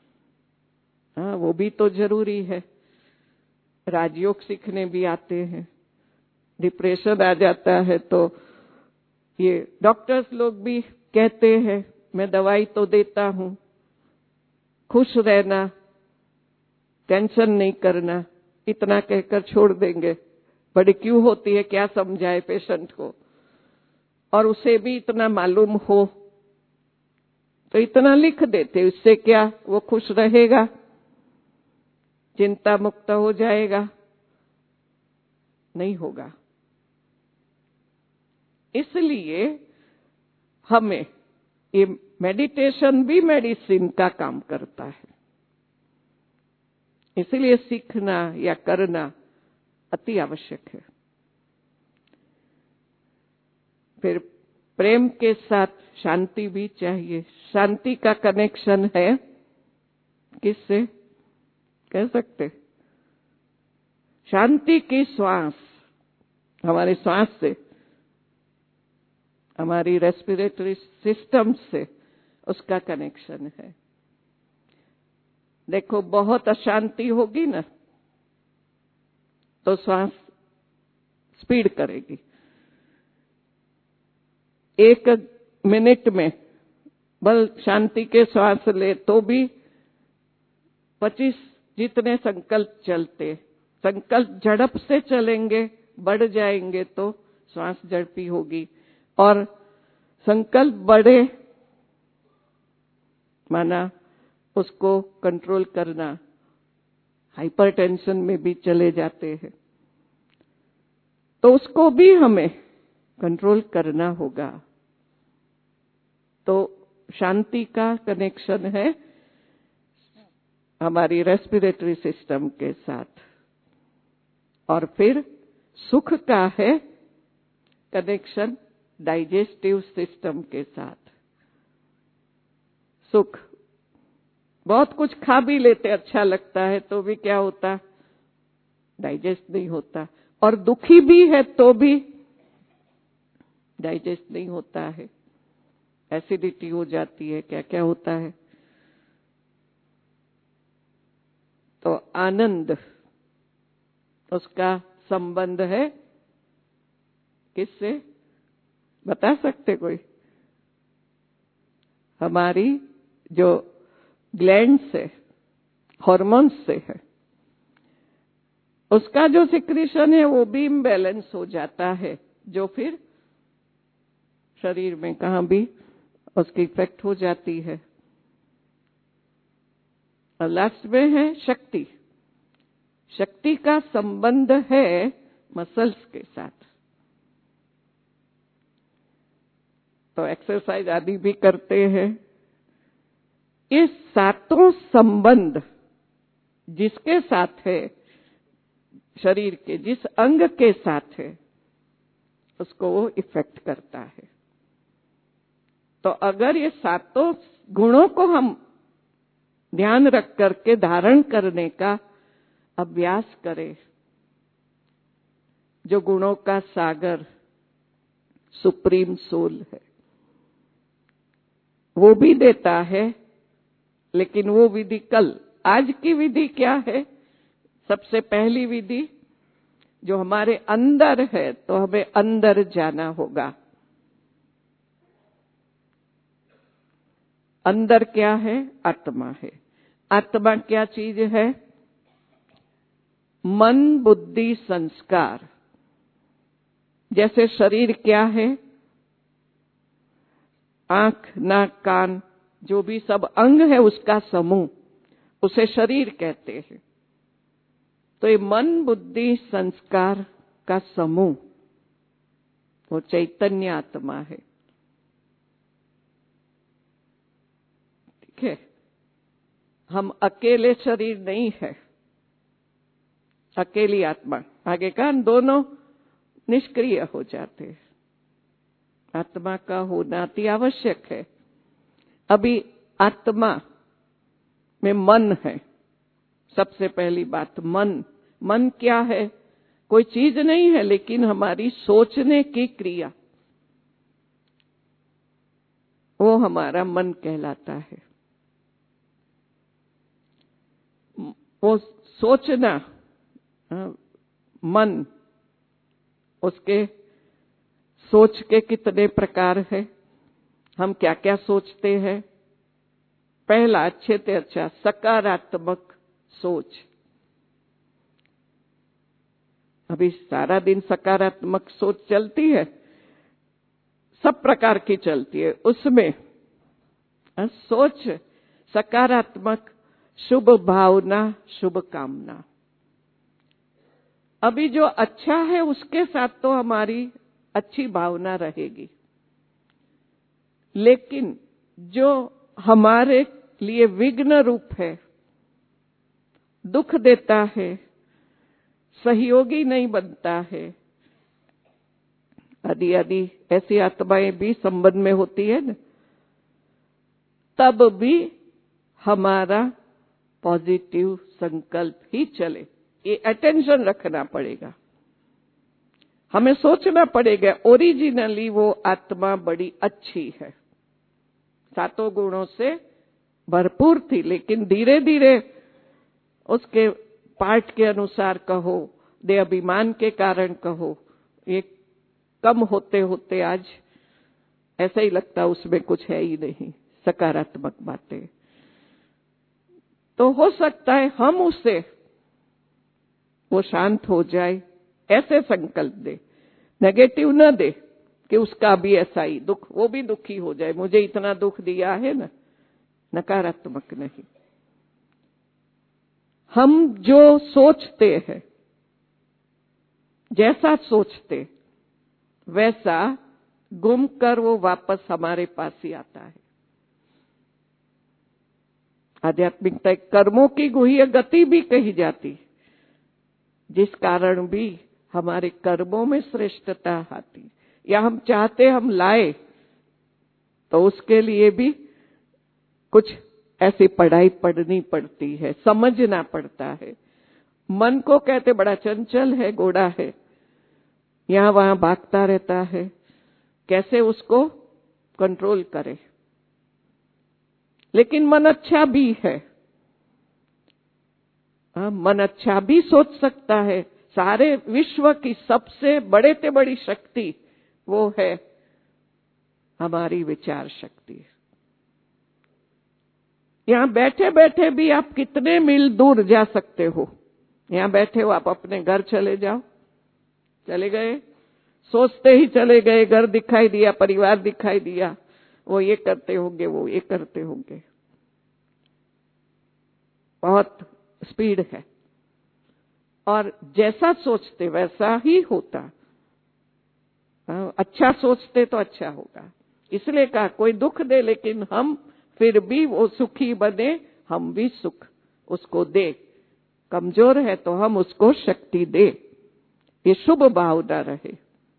Speaker 1: वो भी तो जरूरी है। राजयोग सीखने भी आते हैं, डिप्रेशन आ जाता है तो ये डॉक्टर्स लोग भी कहते हैं, मैं दवाई तो देता हूं, खुश रहना, टेंशन नहीं करना, इतना कहकर छोड़ देंगे। बड़ी क्यों होती है, क्या समझाए पेशेंट को, और उसे भी इतना मालूम हो तो इतना लिख देते, उससे क्या वो खुश रहेगा, चिंता मुक्त हो जाएगा? नहीं होगा। इसलिए हमें ये मेडिटेशन भी मेडिसिन का काम करता है, इसलिए सीखना या करना अति आवश्यक है। फिर प्रेम के साथ शांति भी चाहिए। शांति का कनेक्शन है किससे? कह सकते? शांति की श्वास, हमारे श्वास से, हमारी रेस्पिरेटरी सिस्टम से उसका कनेक्शन है। देखो बहुत अशांति होगी ना तो श्वास स्पीड करेगी। 1 मिनट में बल शांति के श्वास ले तो भी 25 जितने संकल्प चलते, संकल्प झड़प से चलेंगे, बढ़ जाएंगे तो श्वास झड़पी होगी। और संकल्प बढ़े माना उसको कंट्रोल करना, हाइपरटेंशन में भी चले जाते हैं, तो उसको भी हमें कंट्रोल करना होगा। तो शांति का कनेक्शन है हमारी रेस्पिरेटरी सिस्टम के साथ, और फिर सुख का है कनेक्शन डाइजेस्टिव सिस्टम के साथ। सुख, बहुत कुछ खा भी लेते, अच्छा लगता है तो भी क्या होता, डाइजेस्ट नहीं होता। और दुखी भी है तो भी डाइजेस्ट नहीं होता है, एसिडिटी हो जाती है, क्या क्या होता है। तो आनंद, उसका संबंध है किससे? बता सकते कोई? हमारी जो ग्लैंड से, हॉर्मोन्स से है, उसका जो सिक्रीशन है वो भी इम्बैलेंस हो जाता है, जो फिर शरीर में कहीं भी उसकी इफेक्ट हो जाती है। और लास्ट में है शक्ति। शक्ति का संबंध है मसल्स के साथ। तो एक्सरसाइज आदि भी करते हैं। इस सातों संबंध जिसके साथ है, शरीर के जिस अंग के साथ है, उसको वो इफेक्ट करता है। तो अगर ये सातों गुणों को हम ध्यान रख करके धारण करने का अभ्यास करें, जो गुणों का सागर सुप्रीम सोल है, वो भी देता है। लेकिन वो विधि कल, आज की विधि क्या है? सबसे पहली विधि जो हमारे अंदर है, तो हमें अंदर जाना होगा। अंदर क्या है? आत्मा है। आत्मा क्या चीज है? मन, बुद्धि, संस्कार। जैसे शरीर क्या है? आंख, नाक, कान, जो भी सब अंग है उसका समूह, उसे शरीर कहते हैं। तो ये मन, बुद्धि, संस्कार का समूह वो चैतन्य आत्मा है। ठीक है, हम अकेले शरीर नहीं है, अकेली आत्मा। आगे का दोनों निष्क्रिय हो जाते हैं। आत्मा का होना अति आवश्यक है। अभी आत्मा में मन है। सबसे पहली बात मन। मन क्या है? कोई चीज नहीं है, लेकिन हमारी सोचने की क्रिया, वो हमारा मन कहलाता है। वो सोचना, मन, उसके सोच के कितने प्रकार है, हम क्या क्या सोचते हैं। पहला, अच्छे से अच्छा सकारात्मक सोच। अभी सारा दिन सकारात्मक सोच चलती है, सब प्रकार की चलती है। उसमें सोच सकारात्मक, शुभ भावना, शुभ कामना। अभी जो अच्छा है उसके साथ तो हमारी अच्छी भावना रहेगी, लेकिन जो हमारे लिए विघ्न रूप है, दुख देता है, सहयोगी नहीं बनता है, आदि आदि ऐसी आत्माएं भी संबंध में होती है ना, तब भी हमारा पॉजिटिव संकल्प ही चले। ये अटेंशन रखना पड़ेगा, हमें सोचना पड़ेगा ओरिजिनली वो आत्मा बड़ी अच्छी है, सातों गुणों से भरपूर थी, लेकिन धीरे धीरे उसके पाठ के अनुसार कहो, दे अभिमान के कारण कहो, ये कम होते होते आज ऐसा ही लगता उसमें कुछ है ही नहीं, सकारात्मक बातें। तो हो सकता है हम उससे वो शांत हो जाए, ऐसे संकल्प दे, नेगेटिव न दे कि उसका भी ऐसा ही दुख, वो भी दुखी हो जाए, मुझे इतना दुख दिया है ना, नकारात्मक नहीं। हम जो सोचते हैं, जैसा सोचते वैसा गुम कर वो वापस हमारे पास ही आता है। आध्यात्मिकता कर्मों की गुह्य गति भी कही जाती, जिस कारण भी हमारे कर्मों में श्रेष्ठता आती, या हम चाहते हम लाए, तो उसके लिए भी कुछ ऐसी पढ़ाई पढ़नी पड़ती है, समझना पड़ता है। मन को कहते बड़ा चंचल है, घोड़ा है, यहां वहां भागता रहता है, कैसे उसको कंट्रोल करे। लेकिन मन अच्छा भी है, मन अच्छा भी सोच सकता है। सारे विश्व की सबसे बड़े से बड़ी शक्ति वो है हमारी विचार शक्ति। यहाँ बैठे बैठे भी आप कितने मील दूर जा सकते हो। यहाँ बैठे हो, आप अपने घर चले जाओ, चले गए, सोचते ही चले गए, घर दिखाई दिया, परिवार दिखाई दिया, वो ये करते होंगे, वो ये करते होंगे। बहुत स्पीड है, और जैसा सोचते वैसा ही होता। अच्छा सोचते तो अच्छा होगा, इसलिए कहा कोई दुख दे लेकिन हम फिर भी वो सुखी बने, हम भी सुख उसको दे। कमजोर है तो हम उसको शक्ति दे, ये शुभ भावना रहे।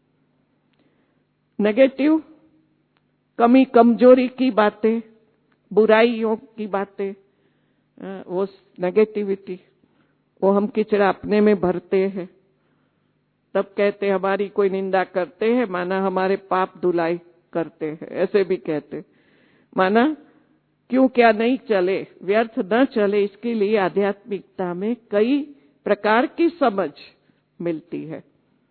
Speaker 1: नेगेटिव, कमी कमजोरी की बातें, बुराइयों की बातें, वो नेगेटिविटी, वो हम किचड़ा अपने में भरते हैं। तब कहते हमारी कोई निंदा करते हैं, माना हमारे पाप धुलाई करते हैं, ऐसे भी कहते। माना क्यों क्या नहीं चले, व्यर्थ न चले, इसके लिए आध्यात्मिकता में कई प्रकार की समझ मिलती है।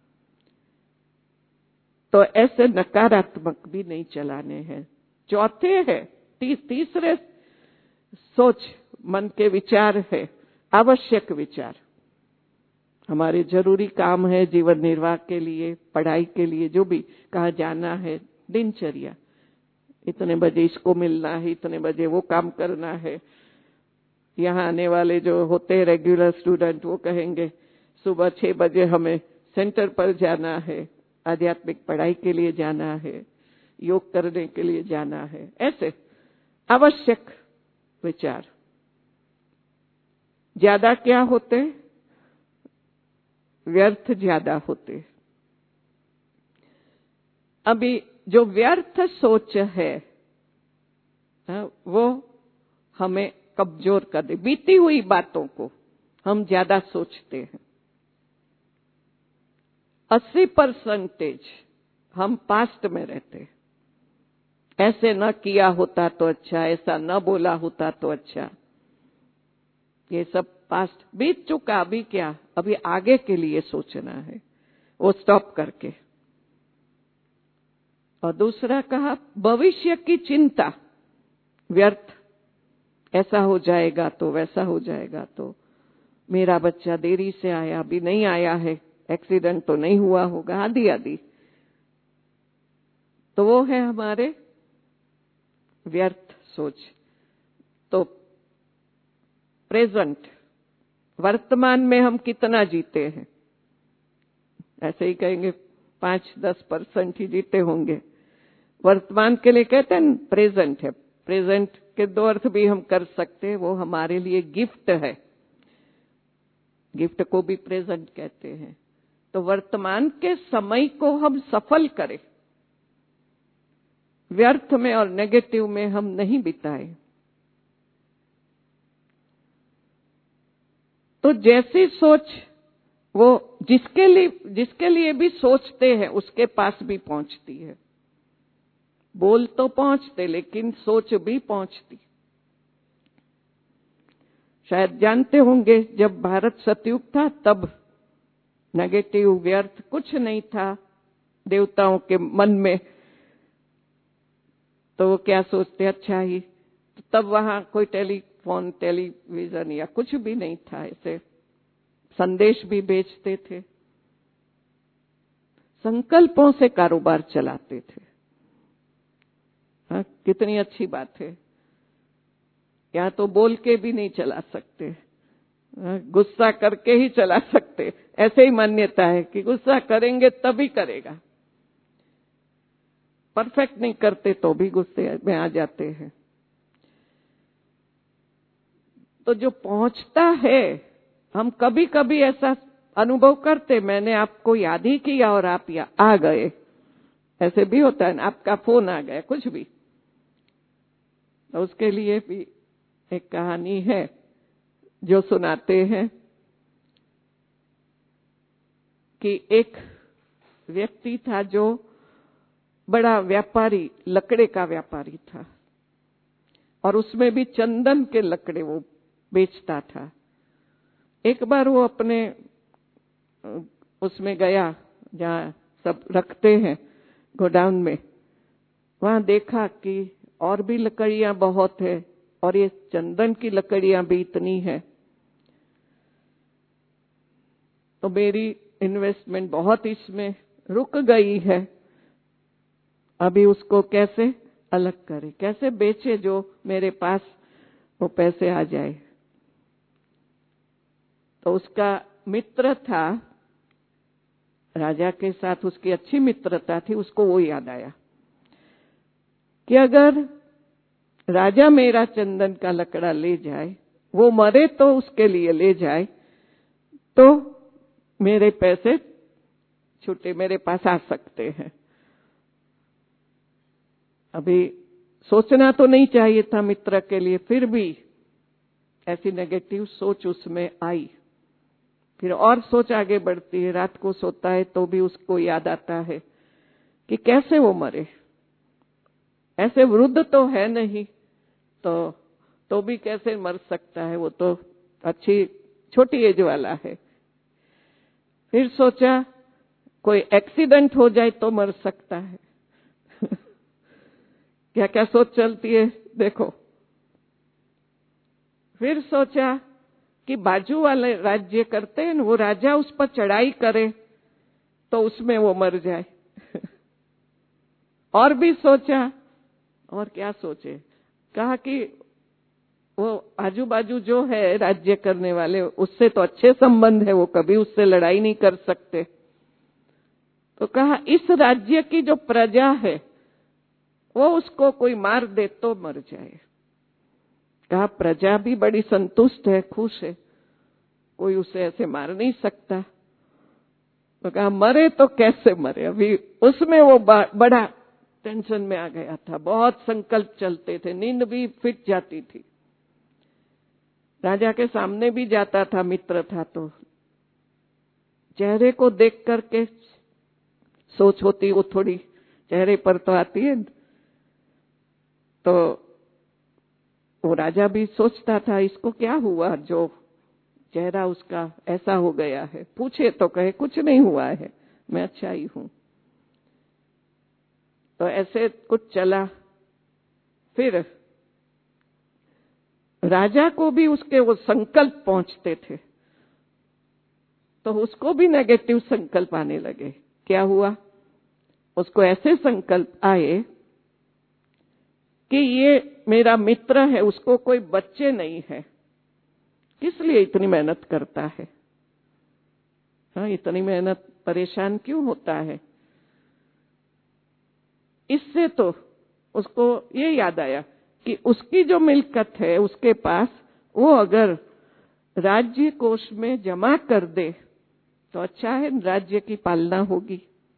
Speaker 1: तो ऐसे नकारात्मक भी नहीं चलाने हैं। चौथे है, तीसरे सोच मन के विचार है, आवश्यक विचार। हमारे जरूरी काम है जीवन निर्वाह के लिए, पढ़ाई के लिए, जो भी कहाँ जाना है, दिनचर्या, इतने बजे इसको मिलना है, इतने बजे वो काम करना है। यहाँ आने वाले जो होते हैं रेगुलर स्टूडेंट, वो कहेंगे सुबह 6 बजे हमें सेंटर पर जाना है, आध्यात्मिक पढ़ाई के लिए जाना है, योग करने के लिए जाना है। ऐसे आवश्यक विचार ज्यादा क्या होते, व्यर्थ ज्यादा होते। अभी जो व्यर्थ सोच है वो हमें कमजोर कर दे। बीती हुई बातों को हम ज्यादा सोचते हैं। 80% हम पास्ट में रहते हैं। ऐसे न किया होता तो अच्छा, ऐसा न बोला होता तो अच्छा। ये सब पास्ट बीत चुका, अभी क्या, अभी आगे के लिए सोचना है, वो स्टॉप करके। और दूसरा कहा भविष्य की चिंता, व्यर्थ, ऐसा हो जाएगा तो वैसा हो जाएगा, तो मेरा बच्चा देरी से आया, अभी नहीं आया है, एक्सीडेंट तो नहीं हुआ होगा, आदि आदि। तो वो है हमारे व्यर्थ सोच। तो प्रेजेंट, वर्तमान में हम कितना जीते हैं, ऐसे ही कहेंगे 5-10% ही जीते होंगे। वर्तमान के लिए कहते हैं प्रेजेंट है। प्रेजेंट के 2 अर्थ भी हम कर सकते हैं, वो हमारे लिए गिफ्ट है, गिफ्ट को भी प्रेजेंट कहते हैं। तो वर्तमान के समय को हम सफल करें, व्यर्थ में और नेगेटिव में हम नहीं बिताए। तो जैसी सोच वो जिसके लिए भी सोचते हैं उसके पास भी पहुंचती है। बोल तो पहुंचते लेकिन सोच भी पहुंचती। शायद जानते होंगे जब भारत सतयुग था तब नेगेटिव व्यर्थ कुछ नहीं था देवताओं के मन में, तो वो क्या सोचते, अच्छा ही। तो तब वहां कोई टेलीफोन, टेलीविजन या कुछ भी नहीं था, ऐसे संदेश भी भेजते थे, संकल्पों से कारोबार चलाते थे। हाँ, कितनी अच्छी बात है। या तो बोल के भी नहीं चला सकते, गुस्सा करके ही चला सकते, ऐसे ही मान्यता है कि गुस्सा करेंगे तभी करेगा, परफेक्ट नहीं करते तो भी गुस्से में आ जाते हैं। तो जो पहुंचता है, हम कभी कभी ऐसा अनुभव करते, मैंने आपको याद ही किया और आप आ गए, ऐसे भी होता है ना, आपका फोन आ गया, कुछ भी। तो उसके लिए भी एक कहानी है जो सुनाते हैं कि एक व्यक्ति था जो बड़ा व्यापारी, लकड़े का व्यापारी था, और उसमें भी चंदन के लकड़े वो बेचता था। एक बार वो अपने उसमें गया जहाँ सब रखते हैं गोडाउन में, वहां देखा कि और भी लकड़ियां बहुत है, और ये चंदन की लकड़ियां भी इतनी है, तो मेरी इन्वेस्टमेंट बहुत इसमें रुक गई है। अभी उसको कैसे अलग करे, कैसे बेचे जो मेरे पास वो पैसे आ जाए। तो उसका मित्र था, राजा के साथ उसकी अच्छी मित्रता थी। उसको वो याद आया कि अगर राजा मेरा चंदन का लकड़ा ले जाए, वो मरे तो उसके लिए ले जाए, तो मेरे पैसे छूटे मेरे पास आ सकते हैं। अभी सोचना तो नहीं चाहिए था मित्र के लिए, फिर भी ऐसी नेगेटिव सोच उसमें आई। फिर और सोच आगे बढ़ती है। रात को सोता है तो भी उसको याद आता है कि कैसे वो मरे, ऐसे वृद्ध तो है नहीं, तो भी कैसे मर सकता है, वो तो अच्छी छोटी एज वाला है। फिर सोचा कोई एक्सीडेंट हो जाए तो मर सकता है। क्या क्या सोच चलती है देखो। फिर सोचा कि बाजू वाले राज्य करते हैं, वो राजा उस पर चढ़ाई करे तो उसमें वो मर जाए। और भी सोचा, और क्या सोचे, कहा कि वो आजू बाजू जो है राज्य करने वाले, उससे तो अच्छे संबंध है, वो कभी उससे लड़ाई नहीं कर सकते। तो कहा इस राज्य की जो प्रजा है वो उसको कोई मार दे तो मर जाए। कहा प्रजा भी बड़ी संतुष्ट है, खुश है, कोई उसे ऐसे मार नहीं सकता। तो कहा मरे तो कैसे मरे। अभी उसमें वो बड़ा टेंशन में आ गया था, बहुत संकल्प चलते थे, नींद भी फिट जाती थी। राजा के सामने भी जाता था, मित्र था, तो चेहरे को देख करके सोच होती, वो थोड़ी चेहरे पर तो आती है। तो वो राजा भी सोचता था इसको क्या हुआ जो चेहरा उसका ऐसा हो गया है। पूछे तो कहे कुछ नहीं हुआ है, मैं अच्छा ही हूं। तो ऐसे कुछ चला। फिर राजा को भी उसके वो संकल्प पहुंचते थे, तो उसको भी नेगेटिव संकल्प आने लगे। क्या हुआ, उसको ऐसे संकल्प आए कि ये मेरा मित्र है, उसको कोई बच्चे नहीं है, किस लिए इतनी मेहनत करता है, हाँ इतनी मेहनत, परेशान क्यों होता है। इससे तो उसको ये याद आया कि उसकी जो मिल्कत है उसके पास, वो अगर राज्य कोष में जमा कर दे तो अच्छा है, राज्य की पालना होगी।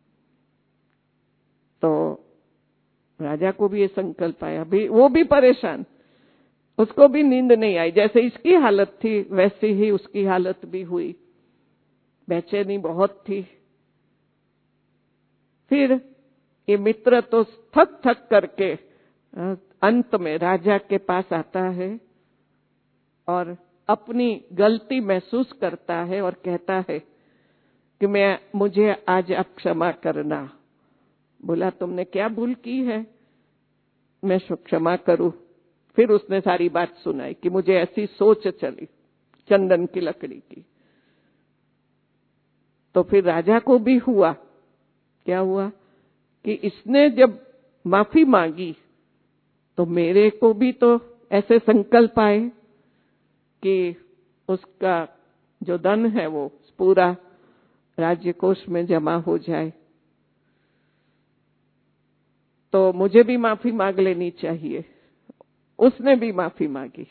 Speaker 1: तो राजा को भी ये संकल्प आया, भी वो भी परेशान, उसको भी नींद नहीं आई। जैसे इसकी हालत थी वैसी ही उसकी हालत भी हुई, बेचैनी बहुत थी। फिर ये मित्र तो थक थक करके अंत में राजा के पास आता है और अपनी गलती महसूस करता है और कहता है कि मुझे आज आप क्षमा करना। बोला तुमने क्या भूल की है, मैं क्षमा करूं। फिर उसने सारी बात सुनाई कि मुझे ऐसी सोच चली चंदन की लकड़ी की। तो फिर राजा को भी हुआ, क्या हुआ कि इसने जब माफी मांगी तो मेरे को भी तो ऐसे संकल्प आए कि उसका जो धन है वो पूरा राज्य कोष में जमा हो जाए, तो मुझे भी माफी मांग लेनी चाहिए। उसने भी माफी मांगी,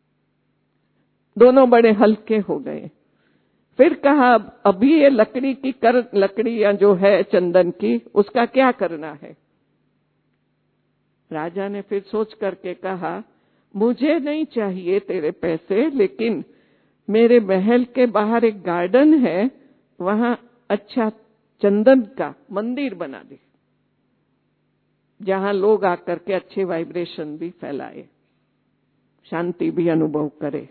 Speaker 1: दोनों बड़े हल्के हो गए। फिर कहा अभी ये लकड़ियां जो है चंदन की, उसका क्या करना है। राजा ने फिर सोच करके कहा मुझे नहीं चाहिए तेरे पैसे, लेकिन मेरे महल के बाहर एक गार्डन है, वहां अच्छा चंदन का मंदिर बना दे, जहां लोग आकर के अच्छे वाइब्रेशन भी फैलाए, शांति भी अनुभव करे।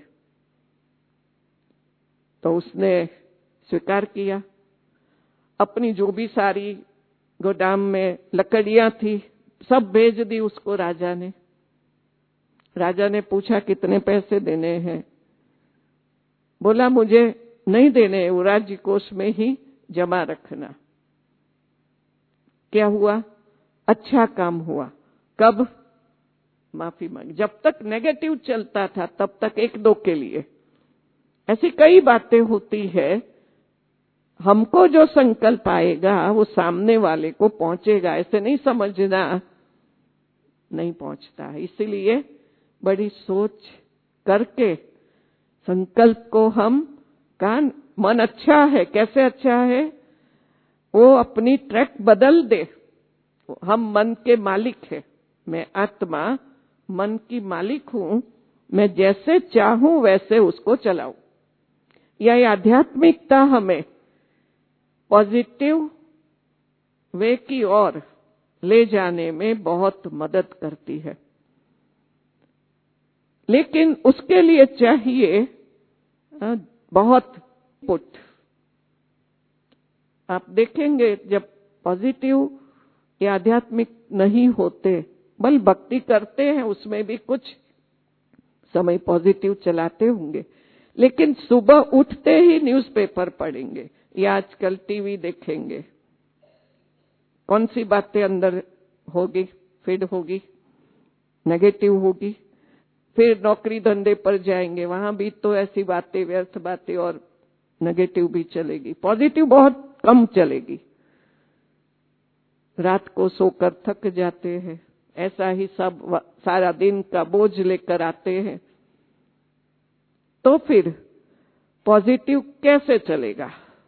Speaker 1: तो उसने स्वीकार किया। अपनी जो भी सारी गोदाम में लकड़ियां थी सब भेज दी उसको राजा ने। राजा ने पूछा कितने पैसे देने हैं, बोला मुझे नहीं देने, वो राज्य कोष में ही जमा रखना। क्या हुआ? अच्छा काम हुआ। कब? माफी मांगी। जब तक नेगेटिव चलता था तब तक एक दो के लिए। ऐसी कई बातें होती है, हमको जो संकल्प आएगा वो सामने वाले को पहुंचेगा, ऐसे नहीं समझना नहीं पहुंचता है। इसीलिए बड़ी सोच करके संकल्प को हम मन अच्छा है, कैसे अच्छा है? वो अपनी ट्रैक बदल दे। हम मन के मालिक है, मैं आत्मा मन की मालिक हूं, मैं जैसे चाहूं वैसे उसको चलाऊं। यह आध्यात्मिकता हमें पॉजिटिव वे की ओर ले जाने में बहुत मदद करती है। लेकिन उसके लिए चाहिए बहुत पुट। आप देखेंगे जब पॉजिटिव या आध्यात्मिक नहीं होते, बल भक्ति करते हैं उसमें भी कुछ समय पॉजिटिव चलाते होंगे, लेकिन सुबह उठते ही न्यूज़पेपर पढ़ेंगे या आजकल टीवी देखेंगे, कौन सी बातें अंदर होगी, फीड होगी, नेगेटिव होगी। फिर नौकरी धंधे पर जाएंगे, वहां भी तो ऐसी बातें, व्यर्थ बातें और नेगेटिव भी चलेगी, पॉजिटिव बहुत कम चलेगी। रात को सोकर थक जाते हैं, ऐसा ही सब सारा दिन का बोझ लेकर आते हैं, तो फिर पॉजिटिव कैसे चलेगा?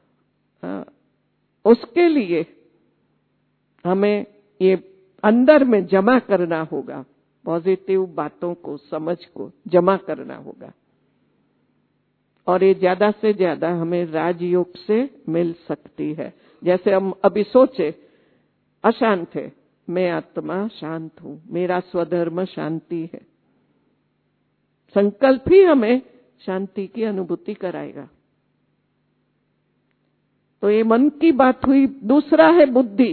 Speaker 1: उसके लिए हमें ये अंदर में जमा करना होगा, पॉजिटिव बातों को, समझ को जमा करना होगा। और ये ज्यादा से ज्यादा हमें राजयोग से मिल सकती है। जैसे हम अभी सोचे अशांत है, मैं आत्मा शांत हूं, मेरा स्वधर्म शांति है। संकल्प ही हमें शांति की अनुभूति कराएगा। तो ये मन की बात हुई। दूसरा है बुद्धि।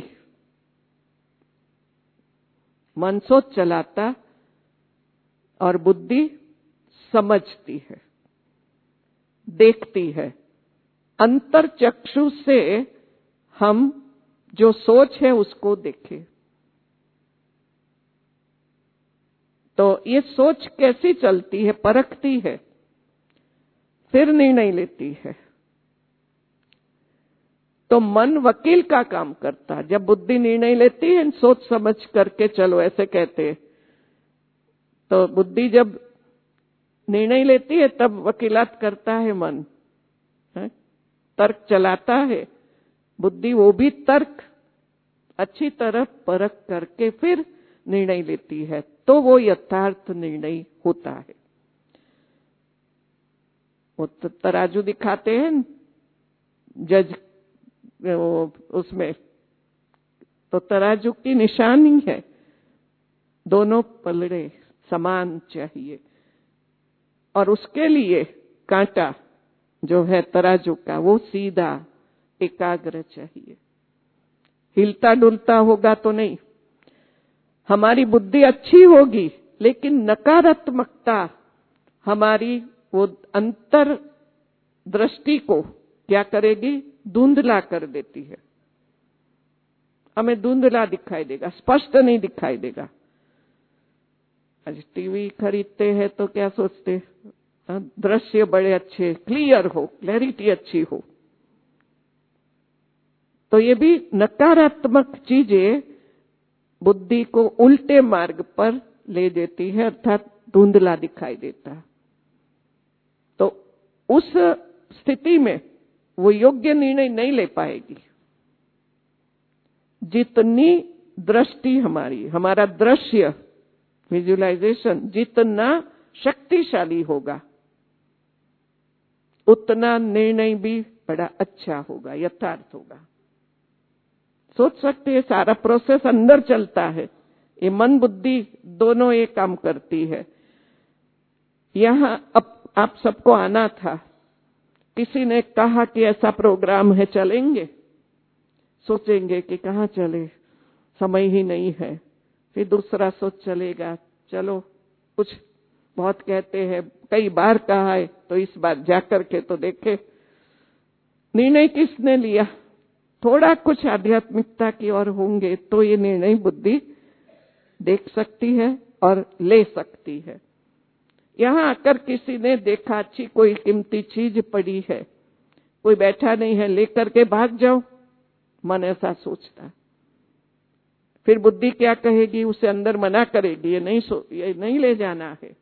Speaker 1: मन सोच चलाता और बुद्धि समझती है, देखती है। अंतर चक्षु से हम जो सोच है उसको देखें। तो ये सोच कैसी चलती है? परखती है, फिर निर्णय लेती है। तो मन वकील का काम करता है। जब बुद्धि निर्णय लेती है, सोच समझ करके चलो ऐसे कहते हैं, तो बुद्धि जब निर्णय लेती है तब वकीलात करता है मन, तर्क चलाता है। बुद्धि वो भी तर्क अच्छी तरह परख करके फिर निर्णय लेती है, तो वो यथार्थ निर्णय होता है। वो तो तराजू दिखाते हैं जज, उसमें तो तराजू की निशानी है, दोनों पलड़े समान चाहिए। और उसके लिए कांटा जो है तराजू का, वो सीधा एकाग्र चाहिए। हिलता डुलता होगा तो नहीं। हमारी बुद्धि अच्छी होगी, लेकिन नकारात्मकता हमारी वो अंतर दृष्टि को क्या करेगी? धुंधला कर देती है। हमें धुंधला दिखाई देगा, स्पष्ट नहीं दिखाई देगा। आज टीवी खरीदते हैं तो क्या सोचते? दृश्य बड़े अच्छे, क्लियर हो, क्लैरिटी अच्छी हो। तो ये भी नकारात्मक चीजें बुद्धि को उल्टे मार्ग पर ले देती है, अर्थात धुंधला दिखाई देता। तो उस स्थिति में वो योग्य निर्णय नहीं ले पाएगी। जितनी दृष्टि हमारी, हमारा दृश्य, विजुअलाइजेशन जितना शक्तिशाली होगा, उतना निर्णय भी बड़ा अच्छा होगा, यथार्थ होगा। सोच सकते हैं सारा प्रोसेस अंदर चलता है, ये मन बुद्धि दोनों ये काम करती है। यहां अब आप सबको आना था, किसी ने कहा कि ऐसा प्रोग्राम है, चलेंगे? सोचेंगे कि कहाँ चले, समय ही नहीं है। फिर दूसरा सोच चलेगा, चलो कुछ बहुत कहते हैं, कई बार कहा है, तो इस बार जाकर के तो देखे निर्णय किसने लिया। थोड़ा कुछ आध्यात्मिकता की ओर होंगे तो ये निर्णय बुद्धि देख सकती है और ले सकती है। यहाँ आकर किसी ने देखा अच्छी कोई कीमती चीज पड़ी है, कोई बैठा नहीं है, लेकर के भाग जाओ, मन ऐसा सोचता। फिर बुद्धि क्या कहेगी, उसे अंदर मना करेगी, ये नहीं ले जाना है।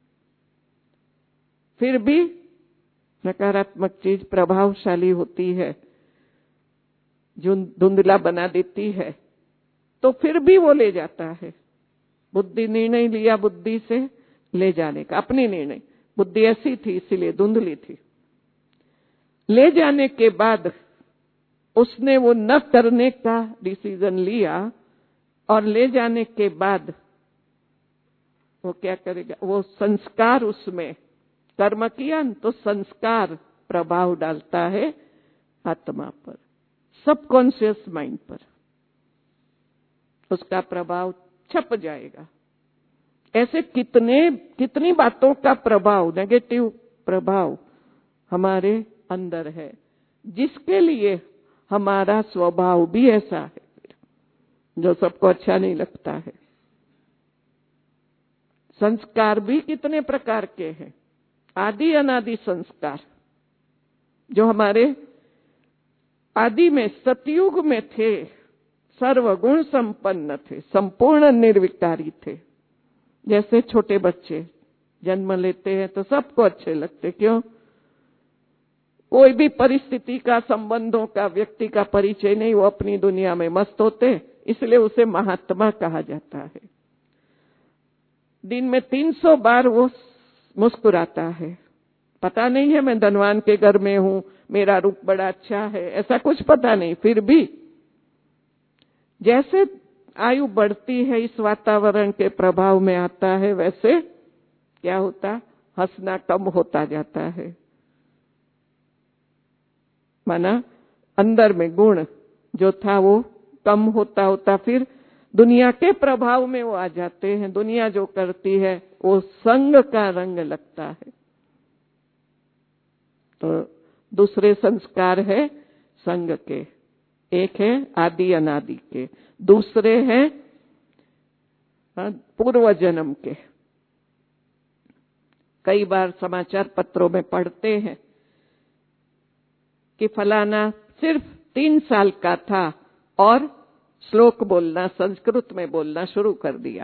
Speaker 1: फिर भी नकारात्मक चीज प्रभावशाली होती है, जो धुंधला बना देती है, तो फिर भी वो ले जाता है। बुद्धि निर्णय लिया बुद्धि से ले जाने का, अपनी निर्णय, बुद्धि ऐसी थी इसीलिए धुंधली थी। ले जाने के बाद उसने वो न करने का डिसीजन लिया, और ले जाने के बाद वो क्या करेगा, वो संस्कार, उसमें कर्म किया तो संस्कार प्रभाव डालता है आत्मा पर, सबकॉन्शियस माइंड पर, उसका प्रभाव छप जाएगा। ऐसे कितनी बातों का प्रभाव, नेगेटिव प्रभाव हमारे अंदर है, जिसके लिए हमारा स्वभाव भी ऐसा है जो सबको अच्छा नहीं लगता है। संस्कार भी कितने प्रकार के हैं, आदि अनादि संस्कार, जो हमारे आदि में सतयुग में थे, सर्वगुण संपन्न थे, संपूर्ण निर्विकारी थे। जैसे छोटे बच्चे जन्म लेते हैं तो सबको अच्छे लगते, क्यों? कोई भी परिस्थिति का, संबंधों का, व्यक्ति का परिचय नहीं, वो अपनी दुनिया में मस्त होते, इसलिए उसे महात्मा कहा जाता है। दिन में 300 बार वो मुस्कुराता है। पता नहीं है मैं धनवान के घर में हूं, मेरा रूप बड़ा अच्छा है, ऐसा कुछ पता नहीं। फिर भी जैसे आयु बढ़ती है, इस वातावरण के प्रभाव में आता है, वैसे क्या होता, हंसना कम होता जाता है। माना अंदर में गुण जो था वो कम होता होता फिर दुनिया के प्रभाव में वो आ जाते हैं। दुनिया जो करती है वो संग का रंग लगता है। तो दूसरे संस्कार है संग के, एक है आदि अनादि के, दूसरे हैं पूर्व जन्म के। कई बार समाचार पत्रों में पढ़ते हैं कि फलाना सिर्फ 3 साल का था और श्लोक बोलना, संस्कृत में बोलना शुरू कर दिया।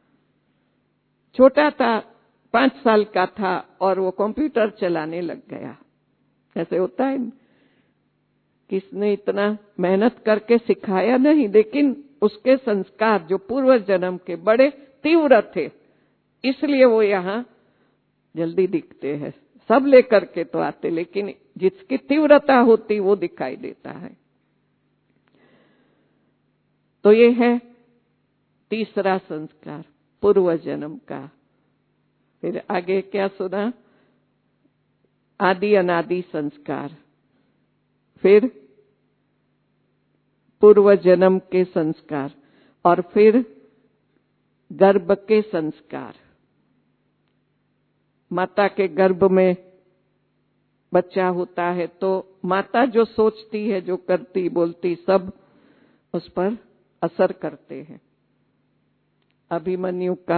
Speaker 1: छोटा था, 5 साल का था और वो कंप्यूटर चलाने लग गया। ऐसे होता है, किसने इतना मेहनत करके सिखाया नहीं, लेकिन उसके संस्कार जो पूर्व जन्म के बड़े तीव्र थे, इसलिए वो यहाँ जल्दी दिखते हैं। सब लेकर के तो आते, लेकिन जिसकी तीव्रता होती वो दिखाई देता है। तो ये है तीसरा संस्कार, पूर्व जन्म का। फिर आगे क्या सुना, आदि अनादि संस्कार, फिर पूर्व जन्म के संस्कार, और फिर गर्भ के संस्कार। माता के गर्भ में बच्चा होता है तो माता जो सोचती है, जो करती बोलती, सब उस पर असर करते हैं। अभिमन्यु का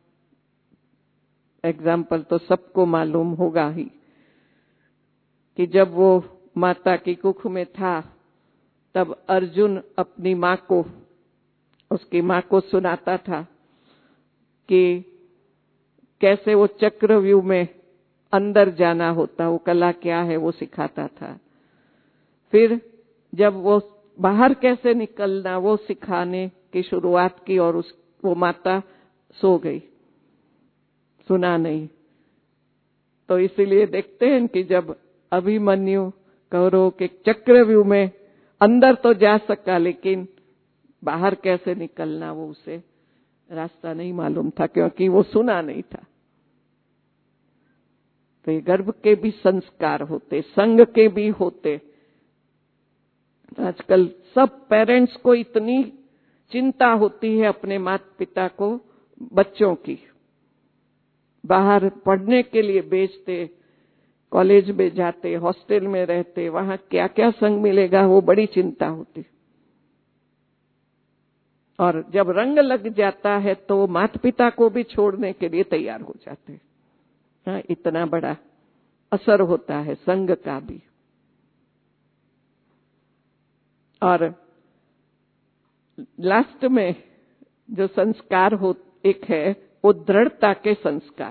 Speaker 1: एग्जाम्पल तो सबको मालूम होगा ही, कि जब वो माता की कुख में था तब अर्जुन अपनी माँ को, उसकी माँ को सुनाता था कि कैसे वो चक्रव्यूह में अंदर जाना होता, वो कला क्या है वो सिखाता था। फिर जब वो बाहर कैसे निकलना वो सिखाने की शुरुआत की, और वो माता सो गई, सुना नहीं। तो इसीलिए देखते हैं कि जब अभिमन्यु कौरवों के चक्रव्यूह में अंदर तो जा सका, लेकिन बाहर कैसे निकलना वो उसे रास्ता नहीं मालूम था, क्योंकि वो सुना नहीं था। तो ये गर्भ के भी संस्कार होते, संग के भी होते। आजकल सब पेरेंट्स को इतनी चिंता होती है अपने माता पिता को, बच्चों की, बाहर पढ़ने के लिए भेजते, कॉलेज में जाते, हॉस्टल में रहते, वहां क्या क्या संग मिलेगा वो बड़ी चिंता होती। और जब रंग लग जाता है तो माता पिता को भी छोड़ने के लिए तैयार हो जाते हैं। हाँ, इतना बड़ा असर होता है संग का भी। और लास्ट में जो संस्कार हो एक है वो दृढ़ता के संस्कार,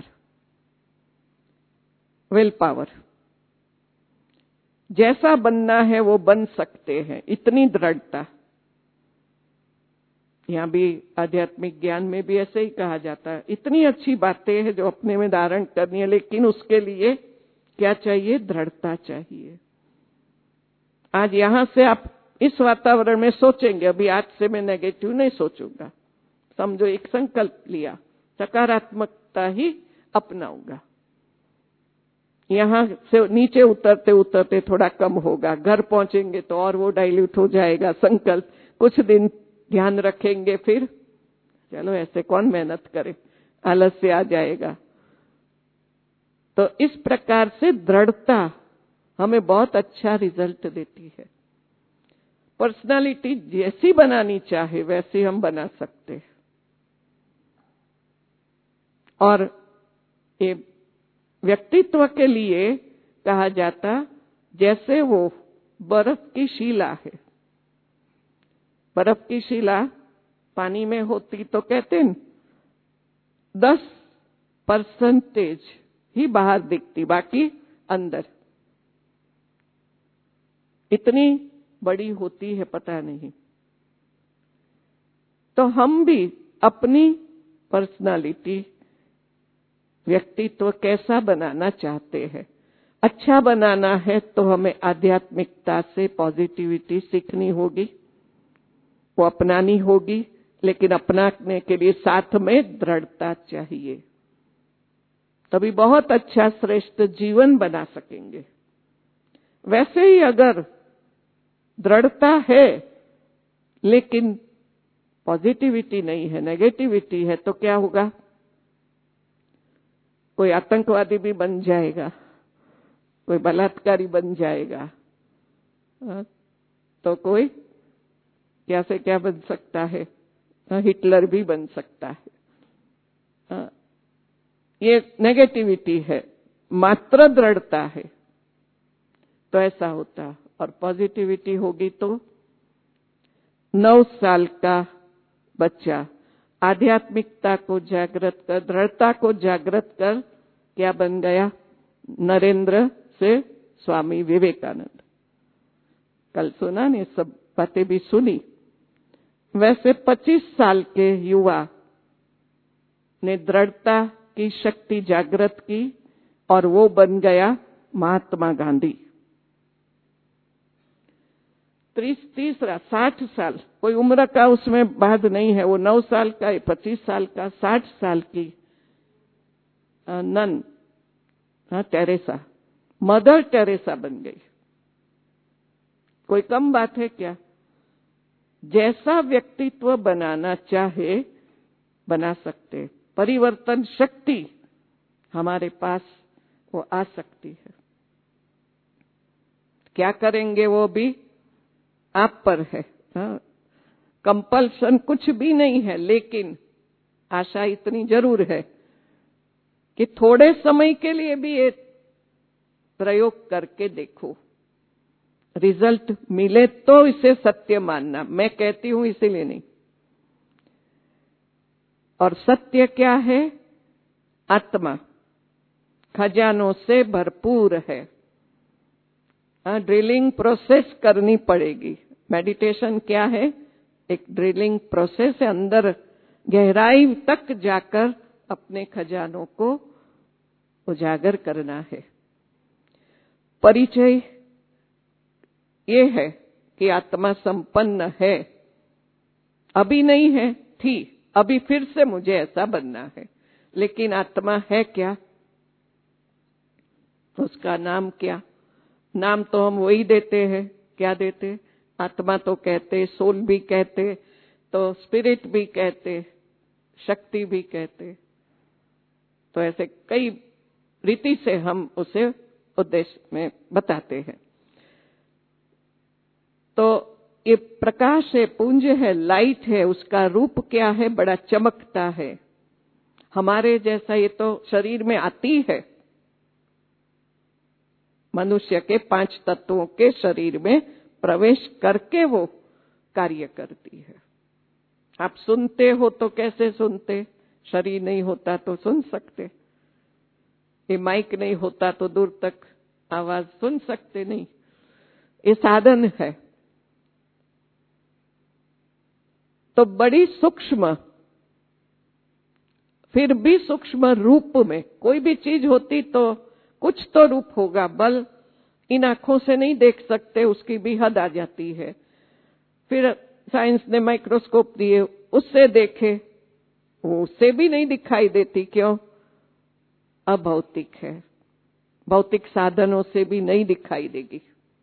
Speaker 1: विल पावर। जैसा बनना है वो बन सकते हैं, इतनी दृढ़ता। यहां भी आध्यात्मिक ज्ञान में भी ऐसे ही कहा जाता है, इतनी अच्छी बातें हैं जो अपने में धारण करनी है, लेकिन उसके लिए क्या चाहिए? दृढ़ता चाहिए। आज यहां से आप इस वातावरण में सोचेंगे, अभी आज से मैं नेगेटिव नहीं सोचूंगा, समझो एक संकल्प लिया, सकारात्मकता ही अपनाऊंगा। यहां से नीचे उतरते उतरते थोड़ा कम होगा, घर पहुंचेंगे तो और वो डाइल्यूट हो जाएगा संकल्प। कुछ दिन ध्यान रखेंगे, फिर चलो ऐसे कौन मेहनत करे, आलस्य आ जाएगा। तो इस प्रकार से दृढ़ता हमें बहुत अच्छा रिजल्ट देती है। पर्सनालिटी जैसी बनानी चाहे वैसी हम बना सकते हैं। और ये व्यक्तित्व के लिए कहा जाता जैसे वो बर्फ की शिला है। बर्फ की शिला पानी में होती तो कहते हैं 10% ही बाहर दिखती, बाकी अंदर। इतनी बड़ी होती है पता नहीं। तो हम भी अपनी पर्सनालिटी, व्यक्तित्व कैसा बनाना चाहते हैं। अच्छा बनाना है तो हमें आध्यात्मिकता से पॉजिटिविटी सीखनी होगी, वो अपनानी होगी, लेकिन अपनाने के लिए साथ में दृढ़ता चाहिए, तभी बहुत अच्छा श्रेष्ठ जीवन बना सकेंगे। वैसे ही अगर दृढ़ता है लेकिन पॉजिटिविटी नहीं है, नेगेटिविटी है, तो क्या होगा? कोई आतंकवादी भी बन जाएगा, कोई बलात्कारी बन जाएगा, तो कोई क्या से क्या बन सकता है, हिटलर भी बन सकता है। ये नेगेटिविटी है, मात्र दृढ़ता है तो ऐसा होता। और पॉजिटिविटी होगी तो 9 साल का बच्चा आध्यात्मिकता को जागृत कर, दृढ़ता को जागृत कर क्या बन गया? नरेंद्र से स्वामी विवेकानंद। कल सुना ने, सब बातें भी सुनी। वैसे 25 साल के युवा ने दृढ़ता की शक्ति जागृत की और वो बन गया महात्मा गांधी। तीसरा 60 साल, कोई उम्र का उसमें बात नहीं है, वो 9 साल का, 25 साल का, 60 साल की नन टेरेसा, मदर टेरेसा बन गई। कोई कम बात है क्या? जैसा व्यक्तित्व बनाना चाहे बना सकते, परिवर्तन शक्ति हमारे पास वो आ सकती है। क्या करेंगे वो भी आप पर है। कंपल्सन कुछ भी नहीं है, लेकिन आशा इतनी जरूर है कि थोड़े समय के लिए भी ये प्रयोग करके देखो, रिजल्ट मिले तो इसे सत्य मानना। मैं कहती हूं इसीलिए नहीं। और सत्य क्या है? आत्मा खजानों से भरपूर है। ड्रिलिंग प्रोसेस करनी पड़ेगी। मेडिटेशन क्या है? एक ड्रिलिंग प्रोसेस है, अंदर गहराई तक जाकर अपने खजानों को उजागर करना है। परिचय ये है कि आत्मा संपन्न है, अभी नहीं है, थी, अभी फिर से मुझे ऐसा बनना है। लेकिन आत्मा है क्या? उसका नाम क्या? नाम तो हम वही देते हैं, क्या देते? आत्मा तो कहते, सोल भी कहते, तो स्पिरिट भी कहते, शक्ति भी कहते। तो ऐसे कई रीति से हम उसे उद्देश्य में बताते हैं। तो ये प्रकाश है, पुंज है, लाइट है, उसका रूप क्या है? बड़ा चमकता है। हमारे जैसा ये तो शरीर में आती है, मनुष्य के 5 तत्वों के शरीर में प्रवेश करके वो कार्य करती है। आप सुनते हो तो कैसे सुनते? शरीर नहीं होता तो सुन सकते, ये माइक नहीं होता तो दूर तक आवाज सुन सकते नहीं, ये साधन है। तो बड़ी सूक्ष्म, फिर भी सूक्ष्म रूप में कोई भी चीज होती तो कुछ तो रूप होगा, बल इन आंखों से नहीं देख सकते, उसकी भी हद आ जाती है। फिर साइंस ने माइक्रोस्कोप दिए, उससे देखे, वो उससे भी नहीं दिखाई देती। क्यों? अभौतिक है, भौतिक साधनों से भी नहीं दिखाई देगी।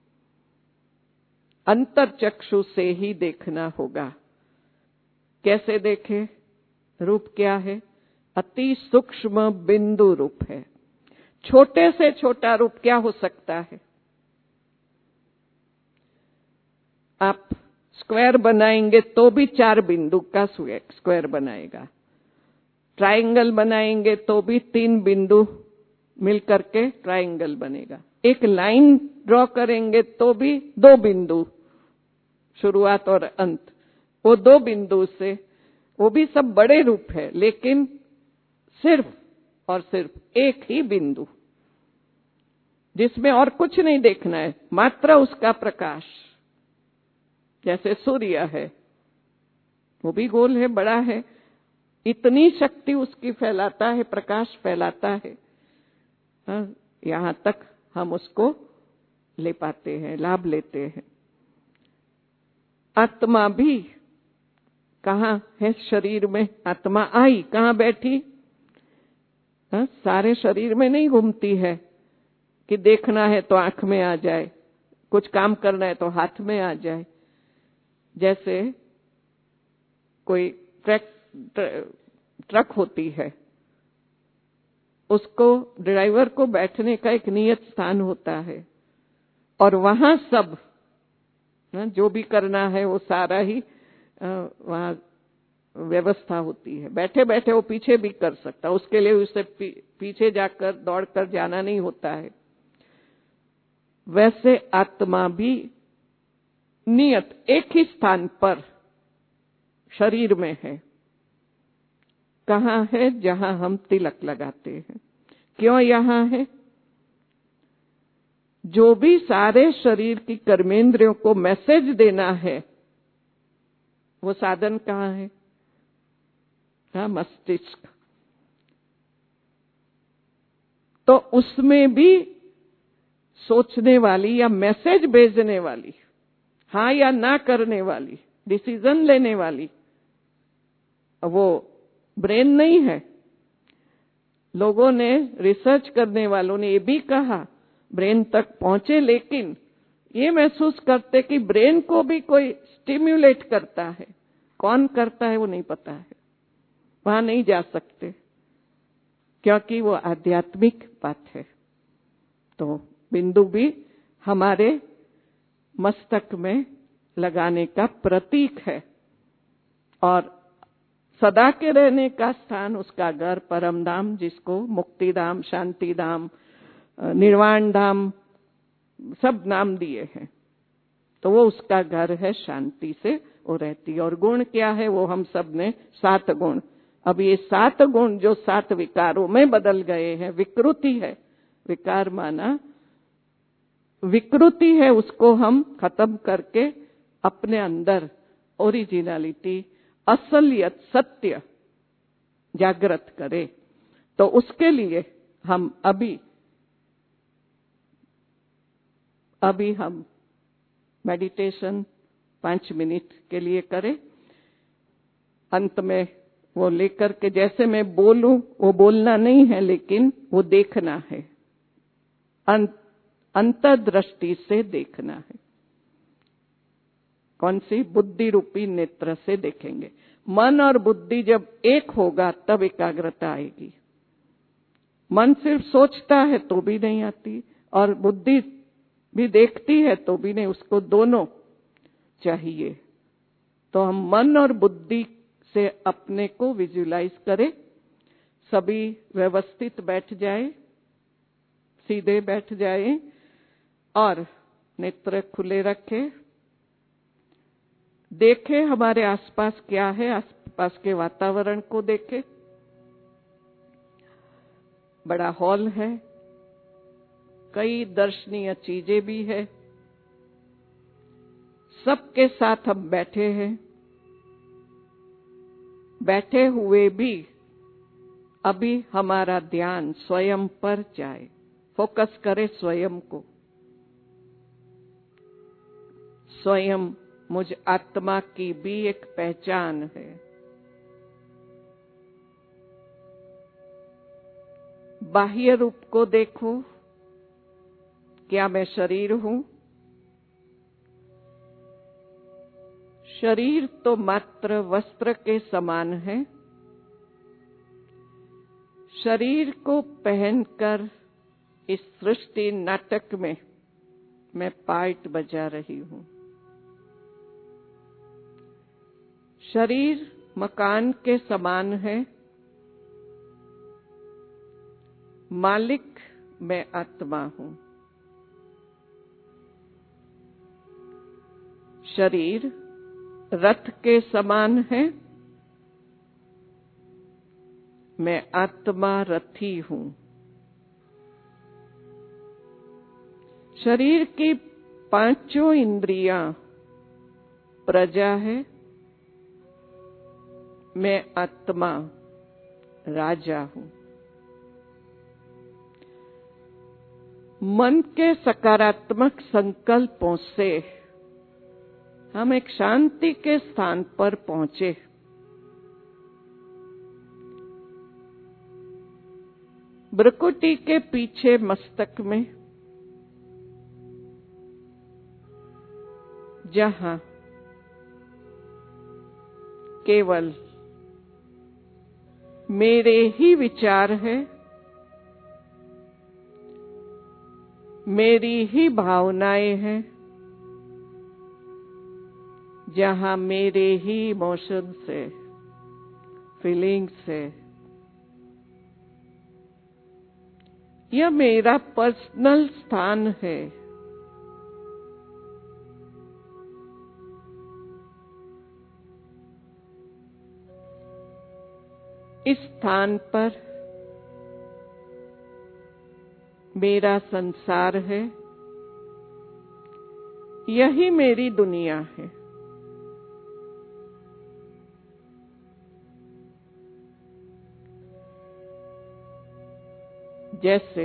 Speaker 1: अंतर चक्षु से ही देखना होगा। कैसे देखे? रूप क्या है? अति सूक्ष्म बिंदु रूप है। छोटे से छोटा रूप क्या हो सकता है? आप स्क्वायर बनाएंगे तो भी 4 बिंदु का स्क्वायर बनाएगा। ट्रायंगल बनाएंगे तो भी 3 बिंदु मिलकर के ट्रायंगल बनेगा। एक लाइन ड्रॉ करेंगे तो भी 2 बिंदु, शुरुआत और अंत, वो 2 बिंदु से, वो भी सब बड़े रूप है, लेकिन सिर्फ और सिर्फ एक ही बिंदु, जिसमें और कुछ नहीं देखना है, मात्र उसका प्रकाश। जैसे सूर्य है, वो भी गोल है, बड़ा है, इतनी शक्ति उसकी फैलाता है, प्रकाश फैलाता है, यहां तक हम उसको ले पाते हैं, लाभ लेते हैं। आत्मा भी कहाँ है? शरीर में। आत्मा आई, कहाँ बैठी? सारे शरीर में नहीं घूमती है कि देखना है तो आंख में आ जाए, कुछ काम करना है तो हाथ में आ जाए। जैसे कोई ट्रक होती है, उसको ड्राइवर को बैठने का एक नियत स्थान होता है, और वहां सब जो भी करना है वो सारा ही वहां व्यवस्था होती है। बैठे बैठे वो पीछे भी कर सकता, उसके लिए उसे पीछे जाकर दौड़कर जाना नहीं होता है। वैसे आत्मा भी नियत एक ही स्थान पर शरीर में है। कहाँ है? जहां हम तिलक लगाते हैं। क्यों यहां है? जो भी सारे शरीर की कर्मेंद्रियों को मैसेज देना है, वो साधन कहाँ है? मस्तिष्क। तो उसमें भी सोचने वाली या मैसेज भेजने वाली, हाँ या ना करने वाली, डिसीजन लेने वाली, वो ब्रेन नहीं है। लोगों ने, रिसर्च करने वालों ने ये भी कहा, ब्रेन तक पहुंचे, लेकिन ये महसूस करते कि ब्रेन को भी कोई स्टिम्युलेट करता है। कौन करता है वो नहीं पता है, वहां नहीं जा सकते, क्योंकि वो आध्यात्मिक बात है। तो बिंदु भी हमारे मस्तक में लगाने का प्रतीक है, और सदा के रहने का स्थान, उसका घर, परम धाम, जिसको मुक्ति धाम, शांति धाम, निर्वाण धाम सब नाम दिए हैं, तो वो उसका घर है। शांति से वो रहती है। और गुण क्या है? वो हम सब ने 7 गुण। अब ये 7 गुण जो 7 विकारों में बदल गए हैं, विकृति है। विकार माना विकृति है, उसको हम खत्म करके अपने अंदर ओरिजिनलिटी, असलियत, सत्य जागृत करें। तो उसके लिए हम अभी हम मेडिटेशन 5 मिनट के लिए करें। अंत में वो लेकर के, जैसे मैं बोलूं वो बोलना नहीं है, लेकिन वो देखना है, अंतर्दृष्टि से देखना है। कौन सी? बुद्धि रूपी नेत्र से देखेंगे। मन और बुद्धि जब एक होगा तब एकाग्रता आएगी। मन सिर्फ सोचता है तो भी नहीं आती, और बुद्धि भी देखती है तो भी नहीं, उसको दोनों चाहिए। तो हम मन और बुद्धि से अपने को विजुलाइज करें, सभी व्यवस्थित बैठ जाए, सीधे बैठ जाए और नेत्र खुले रखें। देखें हमारे आसपास क्या है, आसपास के वातावरण को देखें। बड़ा हॉल है, कई दर्शनीय चीजें भी है, सबके साथ हम बैठे हैं। बैठे हुए भी अभी हमारा ध्यान स्वयं पर जाए, फोकस करें स्वयं को। स्वयं मुझ आत्मा की भी एक पहचान है। बाह्य रूप को देखो, क्या मैं शरीर हूं? शरीर तो मात्र वस्त्र के समान है। शरीर को पहनकर इस सृष्टि नाटक में मैं पार्ट बजा रही हूं। शरीर मकान के समान है, मालिक मैं आत्मा हूं। शरीर रथ के समान है, मैं आत्मा रथी हूं। शरीर की पांचों इंद्रियां प्रजा है, मैं आत्मा राजा हूं। मन के सकारात्मक संकल्पों से हम एक शांति के स्थान पर पहुंचे। भ्रुकुटी के पीछे मस्तक में, जहां केवल मेरे ही विचार है, मेरी ही भावनाएं हैं, जहां मेरे ही इमोशंस है, फीलिंग्स है। यह मेरा पर्सनल स्थान है। इस स्थान पर मेरा संसार है, यही मेरी दुनिया है। जैसे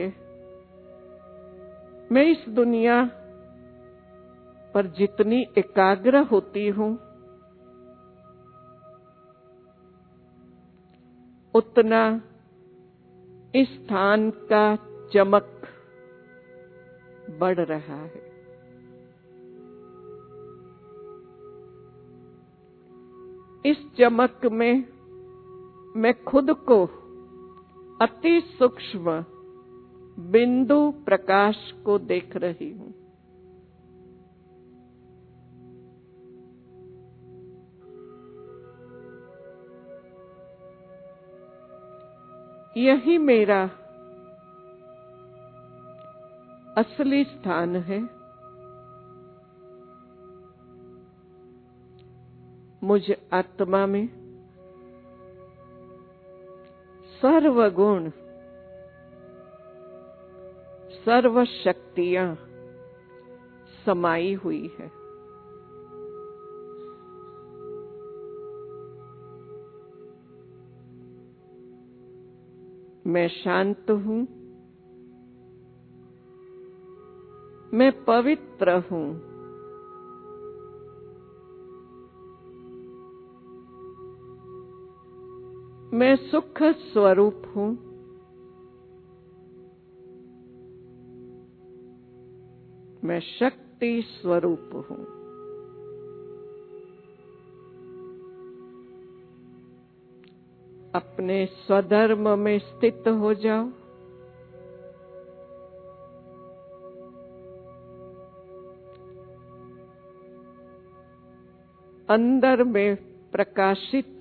Speaker 1: मैं इस दुनिया पर जितनी एकाग्र होती हूं, उतना इस स्थान का चमक बढ़ रहा है। इस चमक में मैं खुद को अति सूक्ष्म बिंदु प्रकाश को देख रही हूं। यही मेरा असली स्थान है। मुझ आत्मा में सर्वगुण, सर्व शक्तियां समाई हुई है। मैं शांत हूं, मैं पवित्र हूं। मैं सुख स्वरूप हूं। मैं शक्ति स्वरूप हूं। अपने स्वधर्म में स्थित हो जाओ। अंदर में प्रकाशित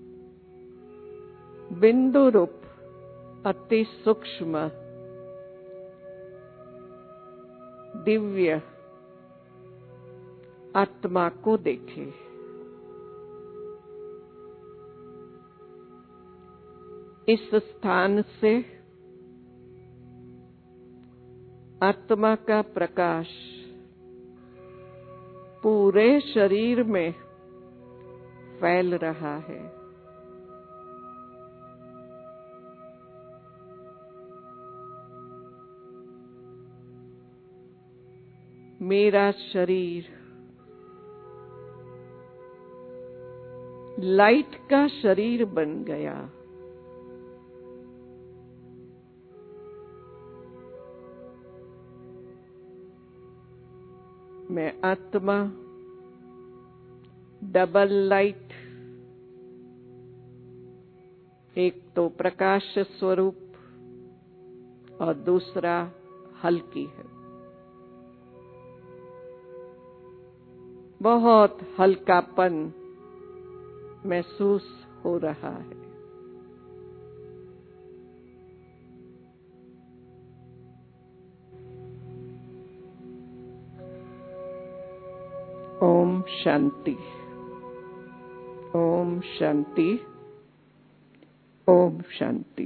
Speaker 1: बिंदु रूप अति सूक्ष्म दिव्य आत्मा को देखे। इस स्थान से आत्मा का प्रकाश पूरे शरीर में फैल रहा है। मेरा शरीर लाइट का शरीर बन गया। मैं आत्मा डबल लाइट, एक तो प्रकाश स्वरूप और दूसरा हल्की है। बहुत हल्कापन महसूस हो रहा है। ओम शांति, ओम शांति, ओम शांति।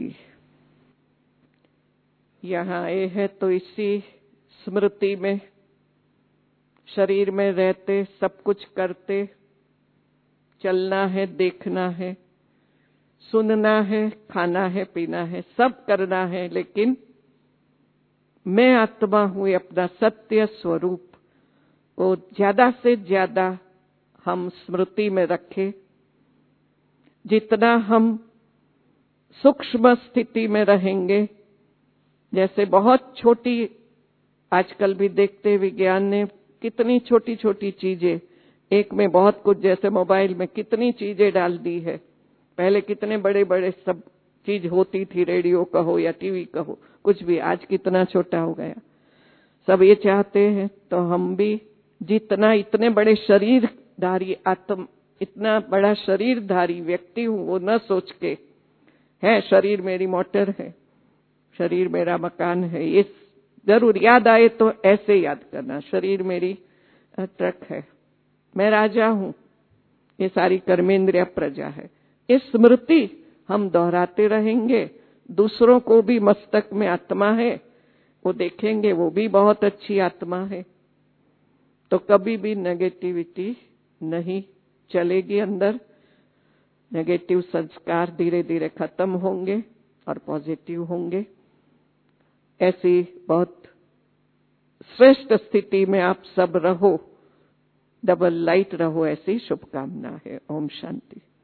Speaker 1: यहाँ आए हैं तो इसी स्मृति में, शरीर में रहते सब कुछ करते, चलना है, देखना है, सुनना है, खाना है, पीना है, सब करना है, लेकिन मैं आत्मा हूँ, अपना सत्य स्वरूप को ज्यादा से ज्यादा हम स्मृति में रखें। जितना हम सूक्ष्म स्थिति में रहेंगे, जैसे बहुत छोटी, आजकल भी देखते विज्ञान ने कितनी छोटी छोटी चीजें, एक में बहुत कुछ, जैसे मोबाइल में कितनी चीजें डाल दी है। पहले कितने बड़े बड़े सब चीज होती थी, रेडियो कहो या टीवी कहो, कुछ भी, आज कितना छोटा हो गया। सब ये चाहते हैं तो हम भी जितना इतने बड़े शरीरधारी आत्म, इतना बड़ा शरीरधारी व्यक्ति हूं, वो न सोच के है शरीर मेरी मोटर है, शरीर मेरा मकान है, ये जरूर याद आए तो ऐसे याद करना, शरीर मेरी ट्रक है, मैं राजा हूं, ये सारी कर्मेंद्रिय प्रजा है। ये स्मृति हम दोहराते रहेंगे। दूसरों को भी मस्तक में आत्मा है, वो देखेंगे वो भी बहुत अच्छी आत्मा है, तो कभी भी नेगेटिविटी नहीं चलेगी अंदर। नेगेटिव संस्कार धीरे धीरे खत्म होंगे और पॉजिटिव होंगे। ऐसी बहुत श्रेष्ठ स्थिति में आप सब रहो, डबल लाइट रहो, ऐसी शुभकामना है। ओम शांति।